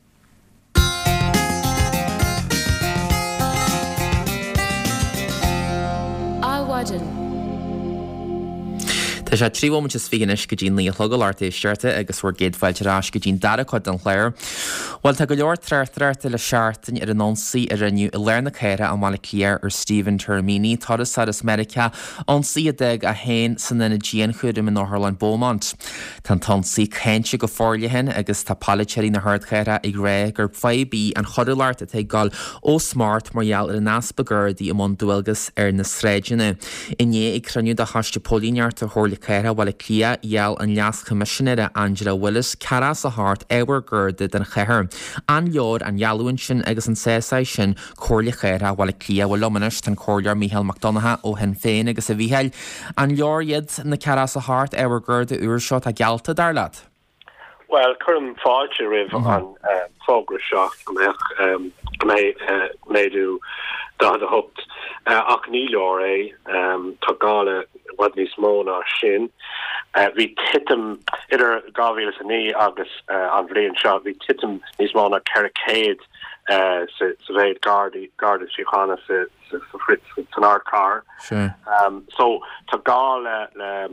Tá sé tríhhaint is figanis go dtín líothga láirtaéisisiirte agus bhfuair géadfáilterás go dtín dara chuid an chléir. Bhil tá go leor treirtarta le seaartain ar an nónsaí ar aniu i learna chéire an mála cléir ar Stephen Termini tádas sadas Medica ansaí a deag a hain san na díon chuid im in Northern Beaumont. Tá tansaí chéintse go fórlaithin agus tá palaitéirí na third chéire ag ré gur fáibí an chodú láirta ag gáil ó smart margheall ar an naspa gurdaí am an dúilgus ar na sréideanna. Iné ag cruniú de haiste pólíneart a thorla chéire bhil clia ial an leas commissionere Angela Willis caras a hart ewer gurde den cheher. An leor an jaluin sin agus an sésáid sin cóirla chéire bhil clia bhfuil lomanis tan cóirlear Michael McDonagh ó hen féin agus a bhíheil. An leor iad na caras a hart ewer gurde uair seo a gealta darlad. Well, chum fáilte rih an fógra seo go méadú dá a thucht ach ní leor é tá gála bhd níos mó ná sin. Bhí titim idir gáhíle a ní agus an bhríonn seo, bhí titim níos mó ná cercéad sa bhéad garda siúchanna sa fritz san ár car. So tá gála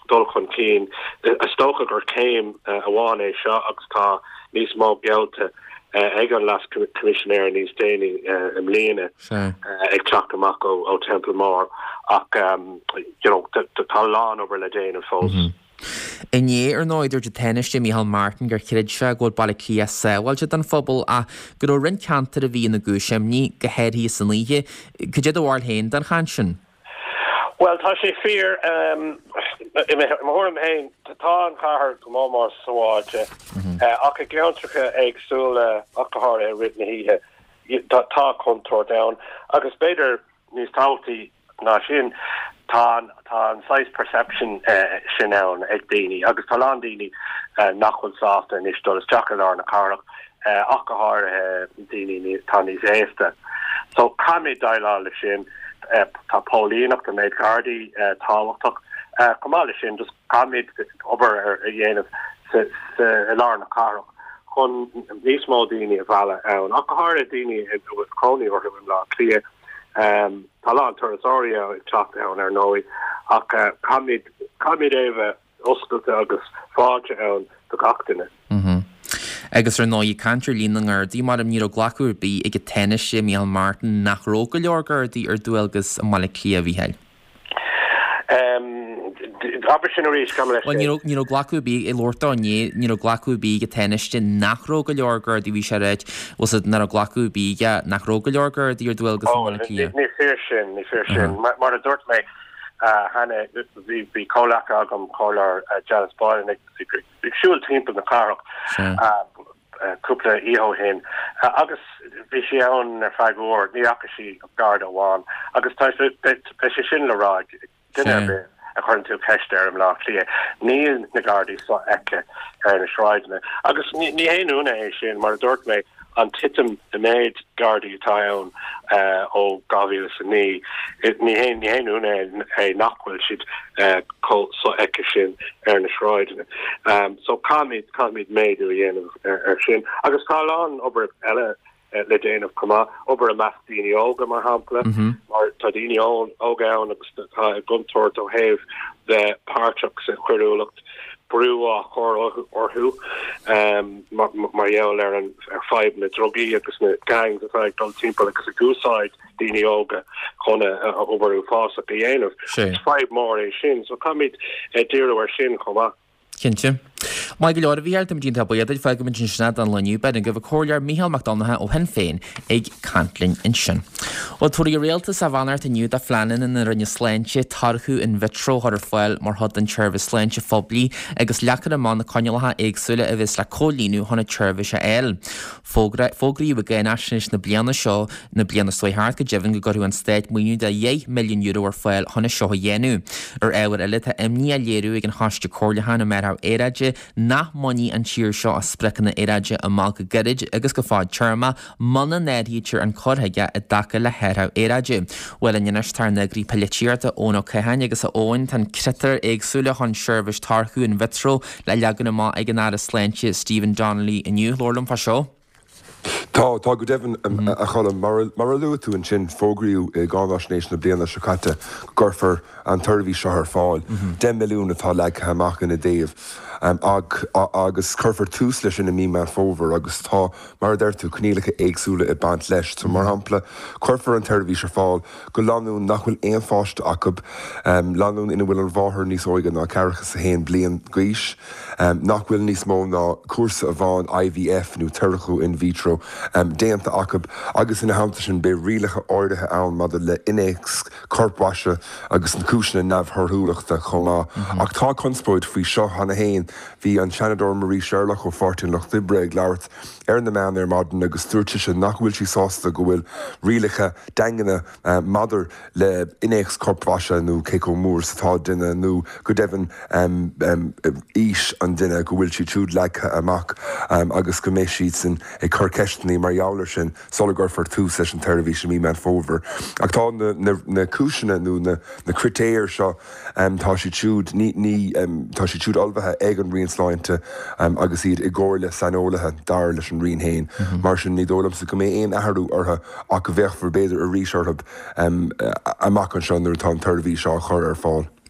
dul chun cín a stocha gur céim a bháin é seo agus tá níos mó gealta ag an las commissionéir níos déine im léine ag teach amach ó Templemore ach tá lán over le déine fós. Iné ar náidir de teniste Michael Martin gur chiid se ggóil bailla clí saoil se an fphobal a gur rinn cantar a bhí na gúisem ní go héirí san líhe, chuide bhhail héin den chan sin? Well, tá sé fear mórm hain tá an chahar go má mar sáide ach a geantracha agsúla achthar a rit na híthe tá contour down agus beidir níos tátaí ná sin tá tá an size perception sin ann ag daoine agus tá lá daoine nachfuil sásta níos dul is teachar na carach achthar daoine tá níos éasta so camid dailá le sin tá Paulínach de méid gardaí táhachtach cumáile sin just camid obair ar a dhéanamh sa lá na carach chun níos mó daoine a bhela ann achthar a daoine with cróní or him lá clia Um, Tá an tuaária ag teach ann ar nóí ach camid camid éh oscailte agus fáte ann do gachtainine. Agus ar nóí cantar lína ar dí mar am ní ghlaú bí ag tennis sé Michael Martin nach ró go leorgar dí ar dúilgus mala clia bhíheil. Ní ghlaú bí i Lortáné ní ghlaú bí go teniste nachró go leorgar dí bhí se réid was nar a ghlaú bí nachró go leorgar dí ar dúilgus mala clia. Ní fear sin ní fear sin mar a dúirt mé hanna bhí cólaach agam cholar Janice Boylan ag siúil timp na carach cúpla ího hen agus bhí sé ann ar feagúir ní acha sí gard amháin agus tá sé sin le ráid duine be a chun tú ceiste ar am lá lia níl na gardaí so eice ar na sráidna agus ní héúna é sin mar a dúirt mé an titim de méid gardaí tá ann ó gavíle sa ní ní ní héúna é nachhfuil siad so eice sin ar na sráidna so cáid cáid méadú dhéanamh ar sin agus tá lán obair eile le déanamh cumá obair a meas daoine óga mar hampla mar tá daoine óga ann agus tá guntóirt ó héamh de páirteach sa chuirúlacht brúá chor orthú mar dhéil ar an ar feib na drogaí agus na gangs atá ag dul timpeall agus a gúsáid daoine óga chuna obairú fása go dhéanamh feib mór é sin so camid díreú ar sin chumá. Cinnte. Mai go leir bhíart am dínta buiad fe go min sinna an leniu be an go bh choir Michael McDonagh ó hen féin ag cantlin in sin. Ó tuaí réalta sa bhanart a nniu a flanan in rinne sléintse tarthú in vitro ar foiil mar hod an tseirbh sléintse fóblií agus leachar am na coinealatha éagsúla a bhís le cólíú honna tseirbh a eil. Fógraí bh géanaisiis na blianana seo na blianana soithart go dehann go gurú an stéid muú de dhéh milliún euro ar foiil honna seo dhéanú. Ar éhar eile a imní a léirú ag an háiste cóirlatha na merth éideide nach maní an tíir seo a sprechanna éideide a má go garid agus go fáid teirma mana nédítir an chothaige a dacha le heirth éideide. Well in inis tar na grí pelletiirta ón ó chéhain agus a óin tan critar agsúla chun seirbhis tarthú in vitro le legan má ag an áras sléintse Stephen Donnelly inniu lorlam fa seo. Tá tá go dehan a chalam mar luú tú an sin fógraíú i gánáisnééis na bliana secate gurfar an tuirbhí seo ar fáil den milliún atá le haach in na déobh agus chufar túús leis in na mí mar fóver agus tá mar d tú cnílacha éagsúla i bant leis tú mar hapla chufar an tuirbhí se fáil go landún nachhfuil éon fáiste acab landún ina bhfuil an bmháthir níos óige ná ceachchas sa héon blion gaiis nachhfuil níos mó ná cuasa a bháin I V F nó tuirchu in vitro déanta acab agus ina hamta sin be rialacha áirithe ann mad le inéex corphaise agus an cúisina nabhthúlaachta chomá ach tá conspóid faoi seo hana héin hí an Shanador Marie Sherlock ó fortin lech dibre ag leabhart ar na meán ar madan agus dúirte sin nachhfuil sí sásta go bhfuil rialacha dangana madidir le inéex corphaise nó céó mór satá duine nó go dehann ís an duine go bhfuil si túúd lecha amach agus go mééis siad sin ag chur ceistení mar jouler sin soligur for tú leis an tuirbhí sem mí man fóver. Ach tá na cúisina nó na critéir seo tá si túúd ní tá si túúd albathe ag an rionsláinte agus iad i ggóirle sanolalathe dar leis an rion héin. Mar sin ní dólam sa go mé éon airú ortha ach go bheith for béidir a rísearthab amach an seo nuair tá an tuirbhí seo chur ar fáil.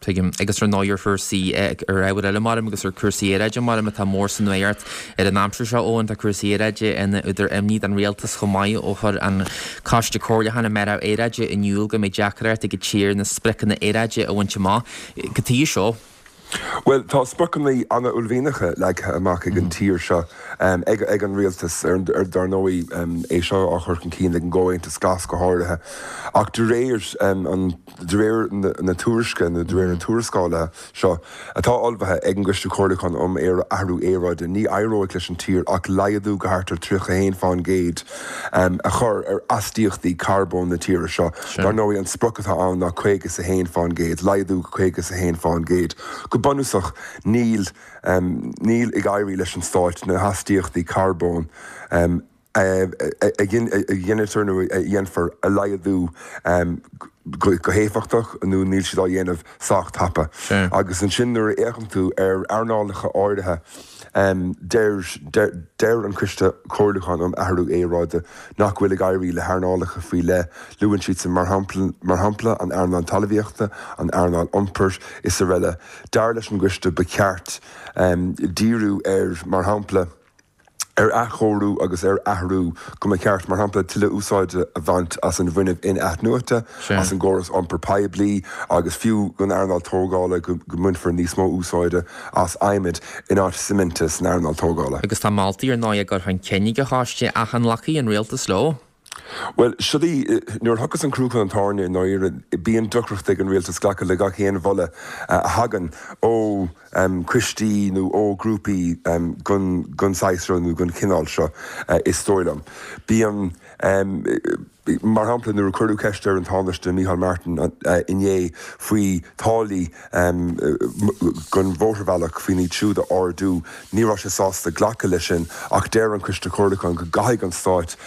Tuigim agus ar náir chusaí ar éhar eile mar agus ar cuasaí éide mar tá mór san nuart ar an amsú seo óin tá cuasaí éide in idir imníd an réaltas chomáid ó chur an cáiste cóirla hena mer éide inniuúil go méid deachart ag go tíir na spricin na éide a bhaintse má. Gotí seo? Well, tá spprocannaí anna ulmhínacha le amach ag an tír seo ag an rialtas ar dar nóí é seo á chur an cín le an ggóint a scas go háirithe. Ach du réir an réir na túrisce na réir na túrascáile seo atá olbhathe ag an gcuistú chorlaán om ar ahrú éráide ní airóid leis an tír ach laiadú go hartar tríocha héin fáin géad a chur ar astíochtaí carbón na tíre seo. Dar nóí an sprocatá an ná chuige a héin fáin géad, laiadú chuige a héin fáin géad. Go banúsach níl um, níl ag airí leis an stáit na hastíochtaí carbón um, a dhéanatarnú a dhéanfar a laiadú um, go héfachtach nó níl siad á dhéanamh sách tapa. Agus an sin nuair écham tú ar airnálacha áirithe Um, Deir an Christa cóirlaán am ahrú éráide nach bhfuil ag airí le hairnálacha faoi le luúann siad san mar hampla an airnáil talmhaíochta an airnáil iompairt is a réile. Deir leis an gcuiste ba ceart um, díriú ar mar hampla ar achóú agus ar ahrú go a ceart mar hampla tuile úsáide a bhaint as an bhuiineh in aithnuata as an ggóras iompar pablií agus fiú gon airnáil tógála go munfar níos mó úsáide as aimid in áit simintas na airnáil tógála. Agus tá mátaí ar náid gur chun cenig go háiste a an lachaí an réaltas leo? Well, sií nuair thugus an crúcan an táne náir bíon duchreacht ag an réaltas ghlacha le gach chéana bhile a hagan ó Christí nó ó grúpaí gun saisra nó gun cinál seo is stoilm. Bí an mar hampla nuair chuú ceiste ar an táneiste Micheál Martin inné faoi tálaí gun bhótarbhealach faoi ní siúd a ardú nírá sé sásta ghlacha lei sin ach déir an Christa Cordacán go gaigh an stáit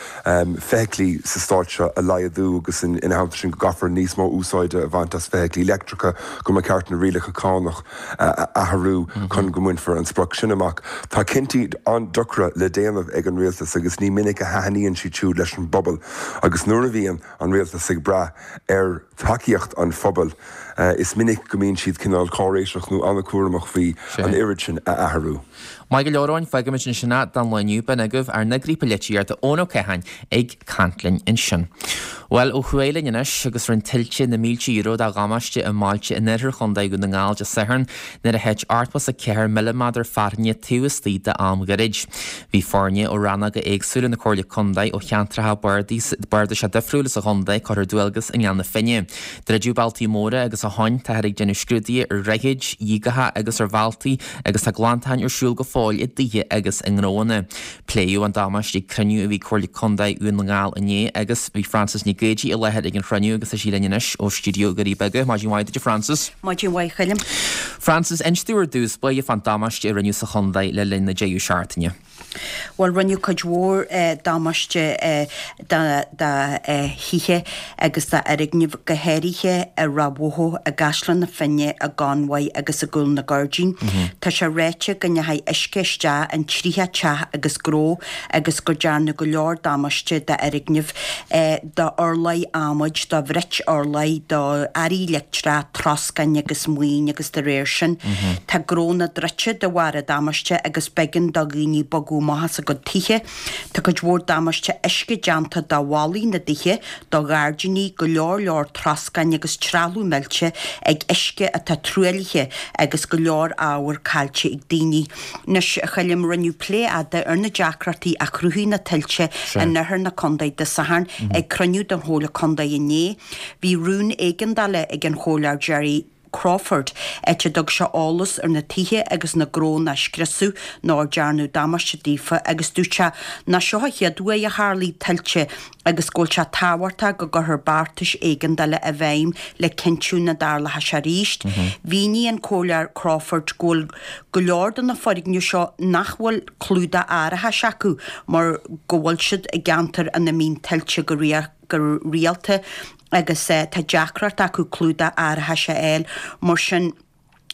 féiclí sa stáitse a laiadú agus in hamta sin go gafar níos mó úsáide a bhaint as féiclí electrica go mar ceart na rialacha cánach athrú chun go muinfar an sprach sin amach. Tá cinntiad an ducra le déanamh ag an réaltas agus ní minic a haíonn si túúd leis an bobbal agus nuair a bhíon an réaltas sig bra ar takeíocht an phobal uh, is minic go mbíonn siad cinál choréiseach nó anna cuaramach faoi an irid sin a athrú. Mai go leoráin feige sin sinna dan leniu ben agah ar na grípa letíart a ón ó cehain ag cantlinn in sin. Well ó chuéile inis agus rin tiltte na mílte euro a gamaiste a máilte in idir chundá go na ngáil de saharn nar a heid artpas a ceir millimadar farne tuastí de am garid. Bhí farne ó ranna go éagsúla na cóirla chundá ó cheantratha barda se defriúlas a chundá chuir dúilgus in anna finne. De dú baltí móra agus a hain tá ag dénne scrúdaí ar reigeid, dígatha agus ar bhaltaí agus a glantáin ar siúl go fáil i dtí agus in gróna. Pléú an damas dí cruniú a bhí cóirla chundá uan na ngáil inné agus bhí Francis ní géidí i lehead ag an chraniú agus a sí leis ó studio gorí bege, má dín waide de Francis. Má dín waid chailm. Francis, instúir dús ba a fan damaiste i raniu sa chundá le linn na déú seaartaine. Well raniu cadhór uh, damaiste uh, da, da uh, hithe agus da erigniv gohéirithe a rabóho a gaslan na finne a ganhaid agus a gul na gardín. Mm-hmm. Tá se réite gonne ha isceiste an tríthe te agus gró agus go dearna go leor damaiste da erigniv uh, da orlaid amid da bhrit orlaid da arí lectra troscan agus muoin agus de réir sin. Mm-hmm. Tá gró na drite de wara damaiste agus begin da gíní bagú mahas a go títhe, Tá go dhór damaiste isce deanta da bhálaí na dithe da gáirdiní go leor leor troscan agus trálú meilte ag isce a tá trúilithe agus go leor áhar cailte ag daoine. Nus chailm raniu plé ada ar na deacratí a cruthí na tiltte a nahar na condaid de saharn ag cruniú den hóla condaid inné. Bhí rún éigen dale ag an hólar Jerry Crawford ete dog se álas ar na títhe agus na gró na scrisú ná dearnú damaiste dífa agus dúte na seo headú a hálíí tiltte agus ggóilte táhairta go gur bartas éigen dale a bhéim le cinú na dála ha se ríist. Bhíní an cólar Crawford ggóil go leor na forigniu seo nachhfuil clúda áirithe seacu mar gohfuil siad a gantar an na mín tiltte go gur rialta agus uh, tá deacrat acu clúda áirithe se éil mar sin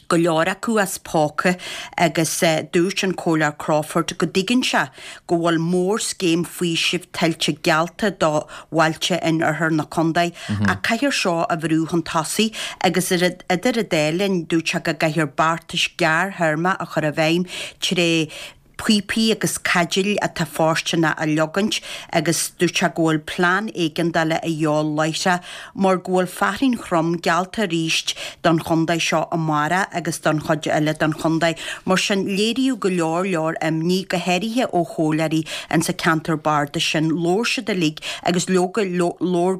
go leor acu as póca agus dúirt an Cólar Crawford go ddigann se go bhfuil mór scéim faoi sibh tailte gealta dá bhailte in arthar na condaid a caiir seo a bhrú an tasaí agus idir a délinn dúirt se go gaiir bartas gear thurma a chur a bhéim tré Puipi agus cadil a tá fórstena a legant agus dúirte ggóil plán éigendala a dheol leite mar ggóil farin chrom gealta ríist don chondaid seo amara agus don chuide eile don chondaid mar sin léiríú go leor leor am ní go heirithe ó chólarí an sa Canterbarda sin lór se de lig agus loga lór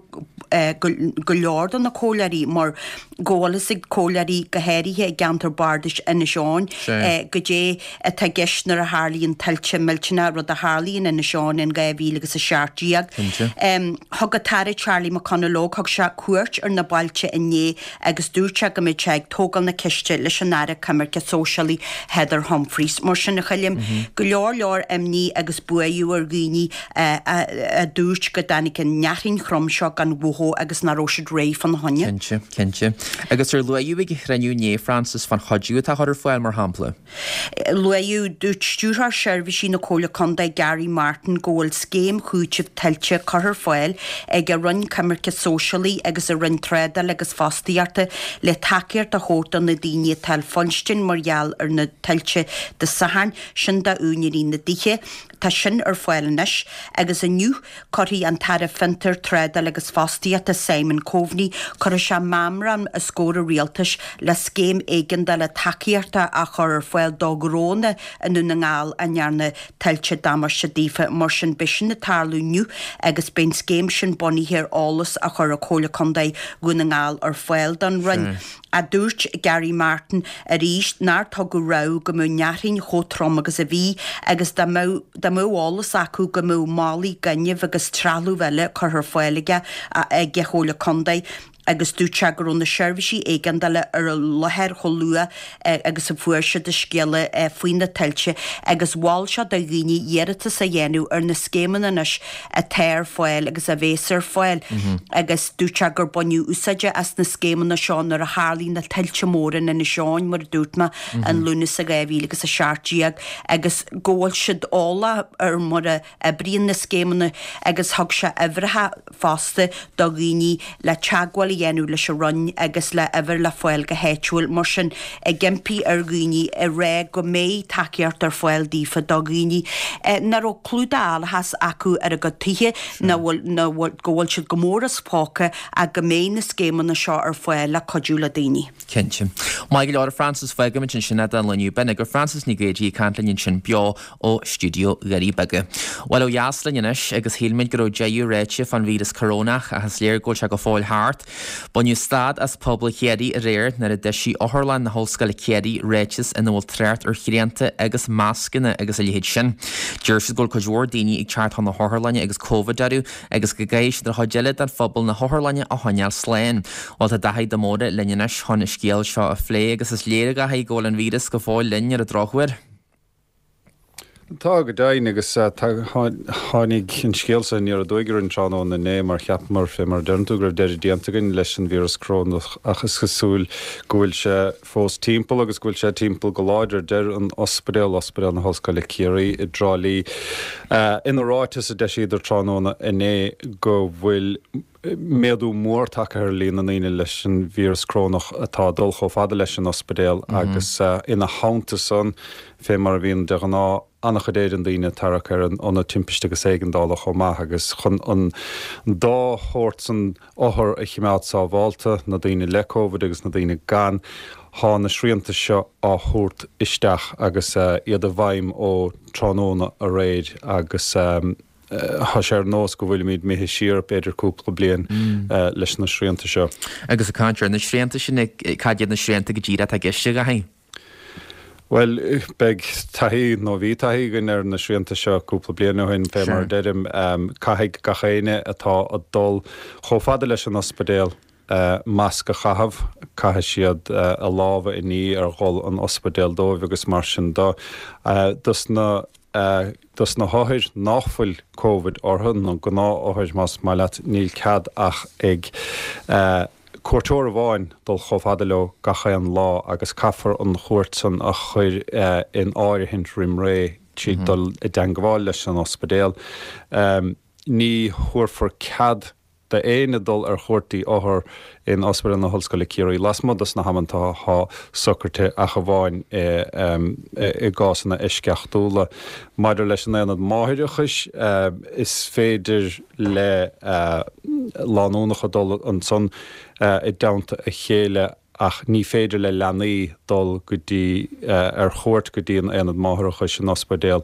go leor don na chólarí mar ggólas ag chólarí go heirithe ag Canterbardis ina seán go dé a tá geisnar a Harlíon talche milchina rud a Harlíon in seán in gaibhí agus a seaartíag. Thug a tar Charlie McConnell thug se cuairt ar na bailte inné agus dúirte go méid teag tógal na ciste leis an aire camarcha socialí Heather Humphreys. Mar sin na chalim go leor leor amní agus buú ar gúní a dúirt go danig an nearin chrom seo an bhó agus na roisiid ré fan honne. Kense, kense. Agus ar luú ag raniu né Francis fan chodú a chuir foiil mar hampla. Luú dúirt stúrthar seirbhísí na Cóla Condaid Gary Martin ggóil scéim chúiteh tailte chuthar foiil ag a run camarcha socialí agus a run trédal agus fástaíarta le takeíart a hóta na daine tal fonstin margheall ar na tailte de saharn sin da únirí na dithe tá sin ar foiilnis agus a nniu choirí an tar fintar trédal agus fástaíarta Simon Coveney chur se mamran a scóra rialtas le scéim éigendal le takeíarta a chur ar foiil dogróna in na ngáil a nearna tailte damar se dífa mar sin bisin na tarlú nniu agus ben scéim sin bonihir álas a chur a Cóla Condaid gona ngáil ar foiil don run. A dúirt Gary Martin a ríist náir tá go ra go mú nearin chótrom agus a bhí agus da móálas acu go mú málaí ganneamh agus tralú bheile chu th foilige a ag Cóla Condaid agus dúte gurún na seirbhísí éigendala ar lethir cholua agus a fuairse de scéile faoin na tailte agus bháil se do ghuine dhéirita sa dhéanú ar na scémanais a téir foiil agus a bhéasar foiil agus dúte gur buniu úsaide as na scémanna seán ar a hálíí na tailte mórin in na seáin mar dúirtma an lúna sa gaibhí agus a seaartíag agus ggóil siad ála ar mar a bríon na scémanna agus thug se ehrethe fásta do ghuine le teagháil dhéanú leis a run agus le ever le foiil go héitúil mar sin ag gimpí ar gúní i ré go mé takeíart ar foiil dífa do gúní. Nar ó clúdáil has acu ar a go tuthe na bhfuil ggóil siad go móras póca a go mé na scémanna seo ar foiil le codúla daoine. Kense. Má go leir Francis fegamin sin sinna an leniu ben gur Francis Nigédí canlinn sin beo ó Studio Garí Bege. Well ó jaaslannis agus héilmid go déú réite fan vírus coronach a has léir ggóil se go fáil háart. Buniu stad as pobl chéirí a réir nar a deisi óthirlan na hóscail chéirí réitis in bhfuil tréart ar chiréanta agus máscanna agus a léhéid sin. Dúirsis ggóil chuúir daoine ag teart na háthirlaine agus COVID darú agus go gaiis nar chodeile an phobal na háthirlaine a thaneal sléin. Bhil a dahaid do móda linneis tháina scéal seo a phlé agus is léir a haid ggóil an vírus go fáil linne ar a drochhuir. Tá go dain agus tháinig an scéalsa níar a dúigur an tránó na né mar cheapmar fé mar dernú gribh deidir déantagan leis an vírus crónach achas cosúil gohfuil se fós timppel agus gohfuil se timppel go láidir deir an ospedéal ospedéal na hoscail le céirí i drálí ina ráitas a deisi idir tránóna inné go bhfuil méadú mór take ar lína naine leis an vírus crónach atá dul cho fada leis an ospedéal agus ina háanta san fé mar bhíon de an ná annach déir an daine tarach ar an anna timpiste go éigendála cho maith agus chun an dáthórt san áthir a chiimead sábháilta na daine le COVID agus na daine gan há na sríanta seo áthúirt isteach agus iad a bhaim ó tránóna a réid agus Tá sé nós go bhfuil míid mé siar beidir cúpla blian leis na sríanta seo. Agus a cantar na sríanta sin cadiad na sríanta go ddíra a geiste go hain. Well, beg taí nó bhí taí gan ar na sríanta seo cúpla blian óhain fé mar deirim caiigh gachéine atá a dul chofada leis an ospedéal más go chahabh caithe siad a lábha i ní ar ghil an ospedéal dóibh agus mar sin dó. Dus na Dus na háthir nachfuil COVID orthan nó go ná áthir más mai leat níl cead ach ag cuairteoir bháin dul chomhfada le gacha an lá agus caafar an chuirt san a chuir in áir hin rim ré si dul i d deangáil leis an ospedéal. Ní thuairfar cad de éine dul ar chuirtaí áthir in ospedéal na hallscoile Ciaráí lasmudas na hamantá há sucrte a go bháin i gásanna isceachtúla. Maidir leis an éanad máthirichas is féidir le lánúnacha dul an son i damta a chéile ach ní féidir le leanaí dul go dtí ar chuirt go dtí an éanad máthirichas an ospedéal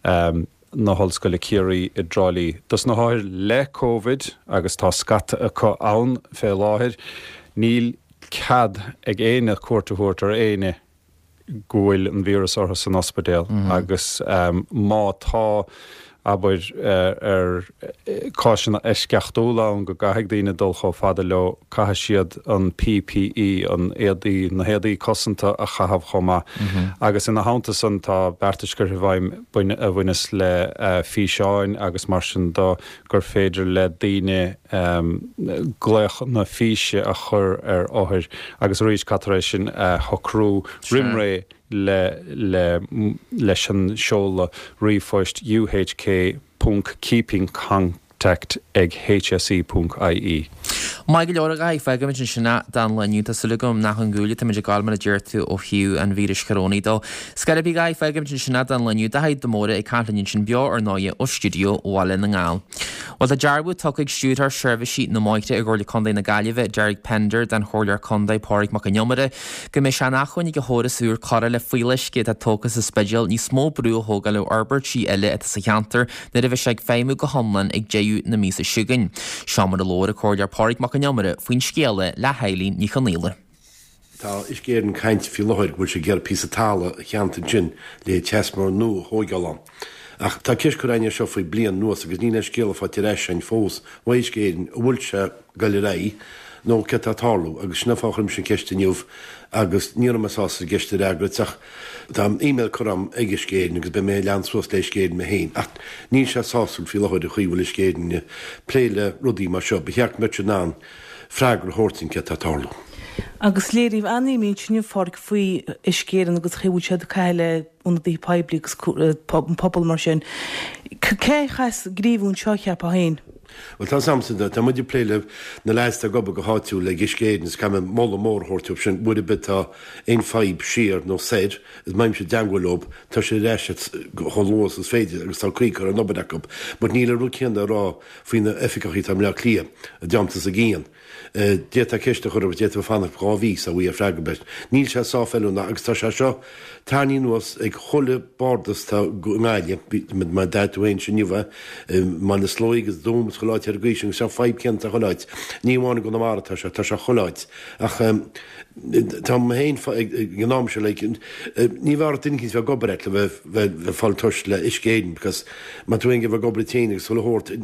na hallscoile Ciaráí i drálaí. Dus na háir le Covid agus tá scata a có ann fé láthir, níl cad ag éine cuairteúirt ar éine gúil an vírus orthas an ospedéal agus má tá aber ar cáisina isceachtúla an go gaithigh daoine dul chomh fada le caithe siad an P P E an éadaí na héadaí cosanta a chahabh chomá. Agus ina háanta san tá beartas gur bhaim a bhuinas le físeáin agus mar sin dá gur féidir le daoine gléach na físe a chur ar áthir agus rís cataréis sin thocrú rimré le le leis an seola rifoist U H K dot keeping contact ag H S E dot I E. Mai go leor a gaith feige min sinna dan leniu tá sulúgum nach an gúla tá meidir gáil mar a dúirtú ó hiú an vírus coróní dó. Scarabí gaith feige min sinna dan leniu da haid domóra ag canlainn sin beo ar náide ó studio óáile na ngáil. Well a dearbú tucaigh siútar seirbhísí na máite a gcóirla condaí na gaiileh Derek Pender den chóirlear condaí páric mac an neomara go mé se nachhain ag go hóras úr cara le fuileiscé a tócas a spedial ní smó brú thóga le Albert sí eile a sa cheantar na a bheith seag féimú go homlan ag déú na mísa siúgain. Seamar a lóra chóirlear páric mac an neomara faoin scéala le hailín ní chaníla. Tá is géir an caint fi láthir bhfuil sé ggéar pí tála a cheanta gin le teasmar nó hóigeán. Ach tá cis go raine seo faoi blian nuas agus ní scéala fá tiréis an fós bhis géirin bhfuil se galré nó cetátáú agus sna fáchrim sin ceisteniuh agus ní meása geiste agratach Tá e-mail chum ige scéin agus be mé leansos leis céad me héin. Ach ní se sásul fi láid a chuhfuil scéin pléile rudí mar seo beheach me ná freigur hórtin cetátáú. Agus léiríh aní mín sinú forc faoi iscéan agus chéútead caiile úna dí pebligus pobl mar sin. Cé chas gríomhún seo cheap a hain? Well tá samsada tá muidir pléile na leiste goba go háú le giscéan is cem móla mór hortúb sin bud bit tá ein feib siar nó séid is maim se deanghlob tá sé réisiid cholós is féidir agus tárícar an nobadachb, bud níle ruchéan rá faoine efficaí am le lia a deamtas a gían. Dé a ceiste chur dé fannach gá vís a bhí a freigabet. Níl se sáfeúna agus tá se seo táí nuas ag cholle bardas tá gáile mit mar deúhain sin niuh man na slóigus dúmas choláid ar gaiisiú se feib cent a choláid. Níháinna go na martá se tá se choláid. Ach tá héin gnáam se le ní bhar dinkins bheith gobareit le bheith fall tuis le iscéan, because man tú inge bh gobriténig so lehort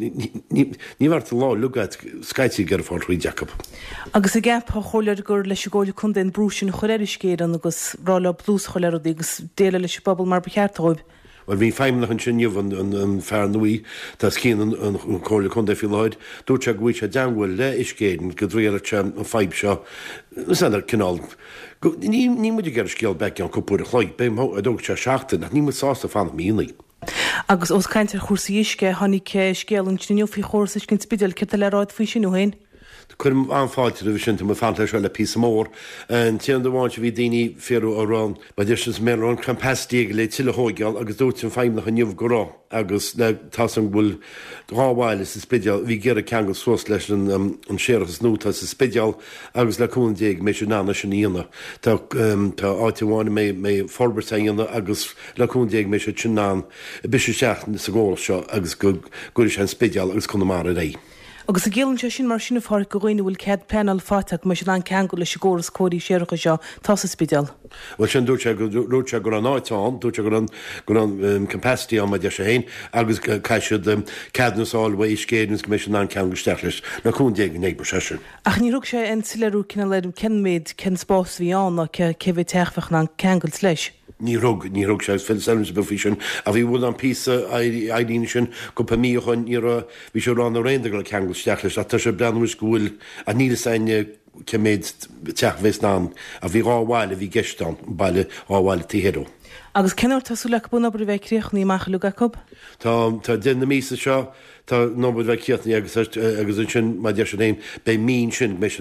ní bhar lá lugad skaití gar fá rí Jacob. Agus i gap a choir gur leis ggóil chun den brúsin choir iscéan agus rála blús choir agus déile leis bobbal mar becheartáib. Well hí feim nach an sinniuh an fear nuí tá cían an choirla chun fi láid, dúirt se ghuiid se deanghfuil le iscéan go dréile an feib seo anar cinál. Ní muidir gar scéal be an cupúir a chláid bé a dúg se seachtain nach ní sásta fanna mínaí. Agus os caiintear chósaíisce tháinig scéalann sinniuh fí chósa cin spidal ce leráid faoi sin nóhain. chum anfáilte a bhí sin me fan se le pí mór an tí bháint bhí daoine féú árán, ba d is mé an campastíige le tiile hógeal agus dút sin féim nach a nniuh gorá agus le tá an bhfuil ráháile sa spideal, bhí ggéar a ceangal suas leis an séras nóta sa spideal agus leún déag mé nána sin íana. Tá tá áitiháinna mé mé forbertaíanana agus leún déag mé se sinná bis seach sa ggóil seo agus go goir an spideal agus chuna mar a ré. Agus a ggéann se sin mar sinna fá go ghoine bhfuil cead penal fáteach me an ceangal le segóras cóirí séracha seo tá sa spideal. Well sin dúte rúte gur an áitán, dúte gur an gur an capacity an de sé héin agus caiisiid ceadnasáil bh iscéadnas go mis an cean gosteachlis naún déag néag se. Ach ní rug sé an sileú cinna leim cenméid cen spás bhí anna cehé teachfach an ceangal leis. Ní rug ní rug se fil sem befisin a bhí bhfuil an písa aidíine sin go pamíochain ar bhí se an réintegil ceangal steachlis a tá se breanús gohfuil a níle saine cemméid teach bhés ná a bhí ráháil a bhí geistán bailile áháil tíhéú. Agus cenar tasú le buna bre bheith críoch ní meach lu gob? Tá Tá den na mísa seo tá nóbud bheith ceatnaí agus agus an sin má de sin be mín sin me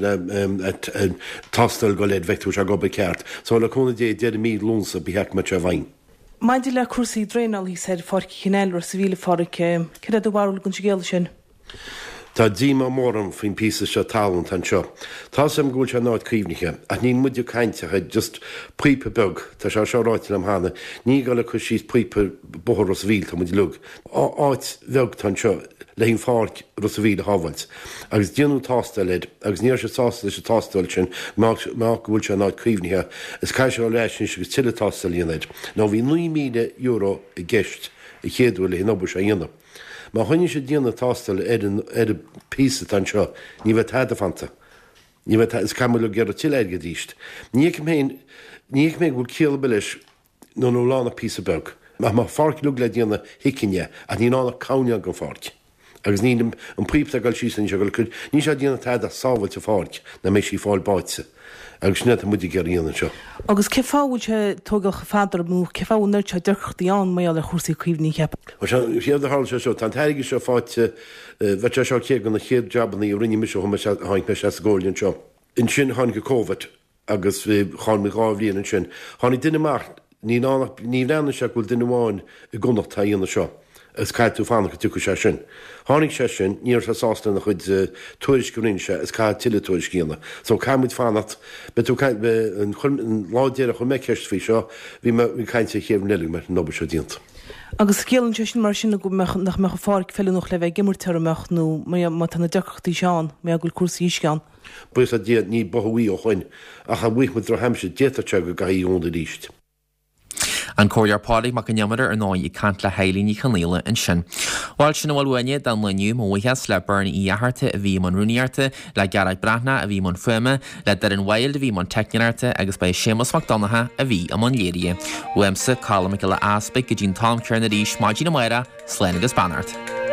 tastal go leid veú a go be ceart, Tá le chuna dé de mí lúnsa bí heic me a bhain. Maidí le cuasaí dréál hí sé forci chinnéil ar sa bhíle force ce do bhharil gon géala sin. Tá díma mórm fin pí se talant an seo. Tá sem gúil se náid críomniche, a ní muidir caiintethe just puipe beg tá se seráitil am hána, ní gal le chu síos puipe bohar os bhíl tá mu lug. áit bheg tan seo le hín fáic ros a bhíle háhaint. Agus déanú tástalid, agus níor se tástal se tástal sin má bhúil se náid críomnithe, is cai se leis sin agus tiile tástalíanaid. Ná bhí nú míle euro i gceist i chéadúil le hinobú a dhéanam. Má chuine sé díanana tástal ar a písa an seo, ní bheith tead a fanta. Ní bheith is camú gur a tiile go díist. Ní mé bhfuil céal leis nó nó lána písa beg. Má má fáic lu le díanana hicinne a ní nána cáine go fáic. Agus ní an príomta gal sísan se goil chud, ní sé díanana tead a sábhailte fáic na mé sí fáil báitse. agus sinna muidir geíanana seo. Agus ce fáhúil se tógacha fádar mú ce fáhúir se dúchttaíán mé le chósaí chuomhní cheap. siad a há se seo tan teige seo fáte bheit seo ché gan na chéad jobban í rinne mis hain me se ggóilíonn seo. In sin tháinig go COVID agus bhí cháin gáhlíon an sin. Tháinig duine mar ní ní lena se bhfuil duine bháin i gúnach taíonna seo. Is caiú fanna go tuú sé sin. Tháinig sé sin níor se sásta na chud tuairis gorinse is cai tiile tuairis cíanana. So caiimid fannat be tú an ládéire chu meceist fhí seo bhí bhí caiinte chéh neling mar nóba seo díanta. Agus céalann te sin mar sinna go nach me fáric fellúnach le bheith gimmarteach nó má tanna deachtaí seán mé a gúil cuasaí ceán. Buis a dé ní bohuií ó chuin a cha bhuiich mu dro heimse déte go gaíúnda ríist. An cóirpálaigh mac an neamara ar náid i cant le helíní chanéile an sin. Bháil sin bhhaine dan leniu móthes le burn í aharta a bhí man runúnearta le garad brathna a bhí man fuime le dar an bhil a bhí man teicnearta agus ba sémas macdonathe a bhí am an léirí. Uimsa cálamaice le aspa go dín tám cearna ríis maidí na mara sléin agus banart.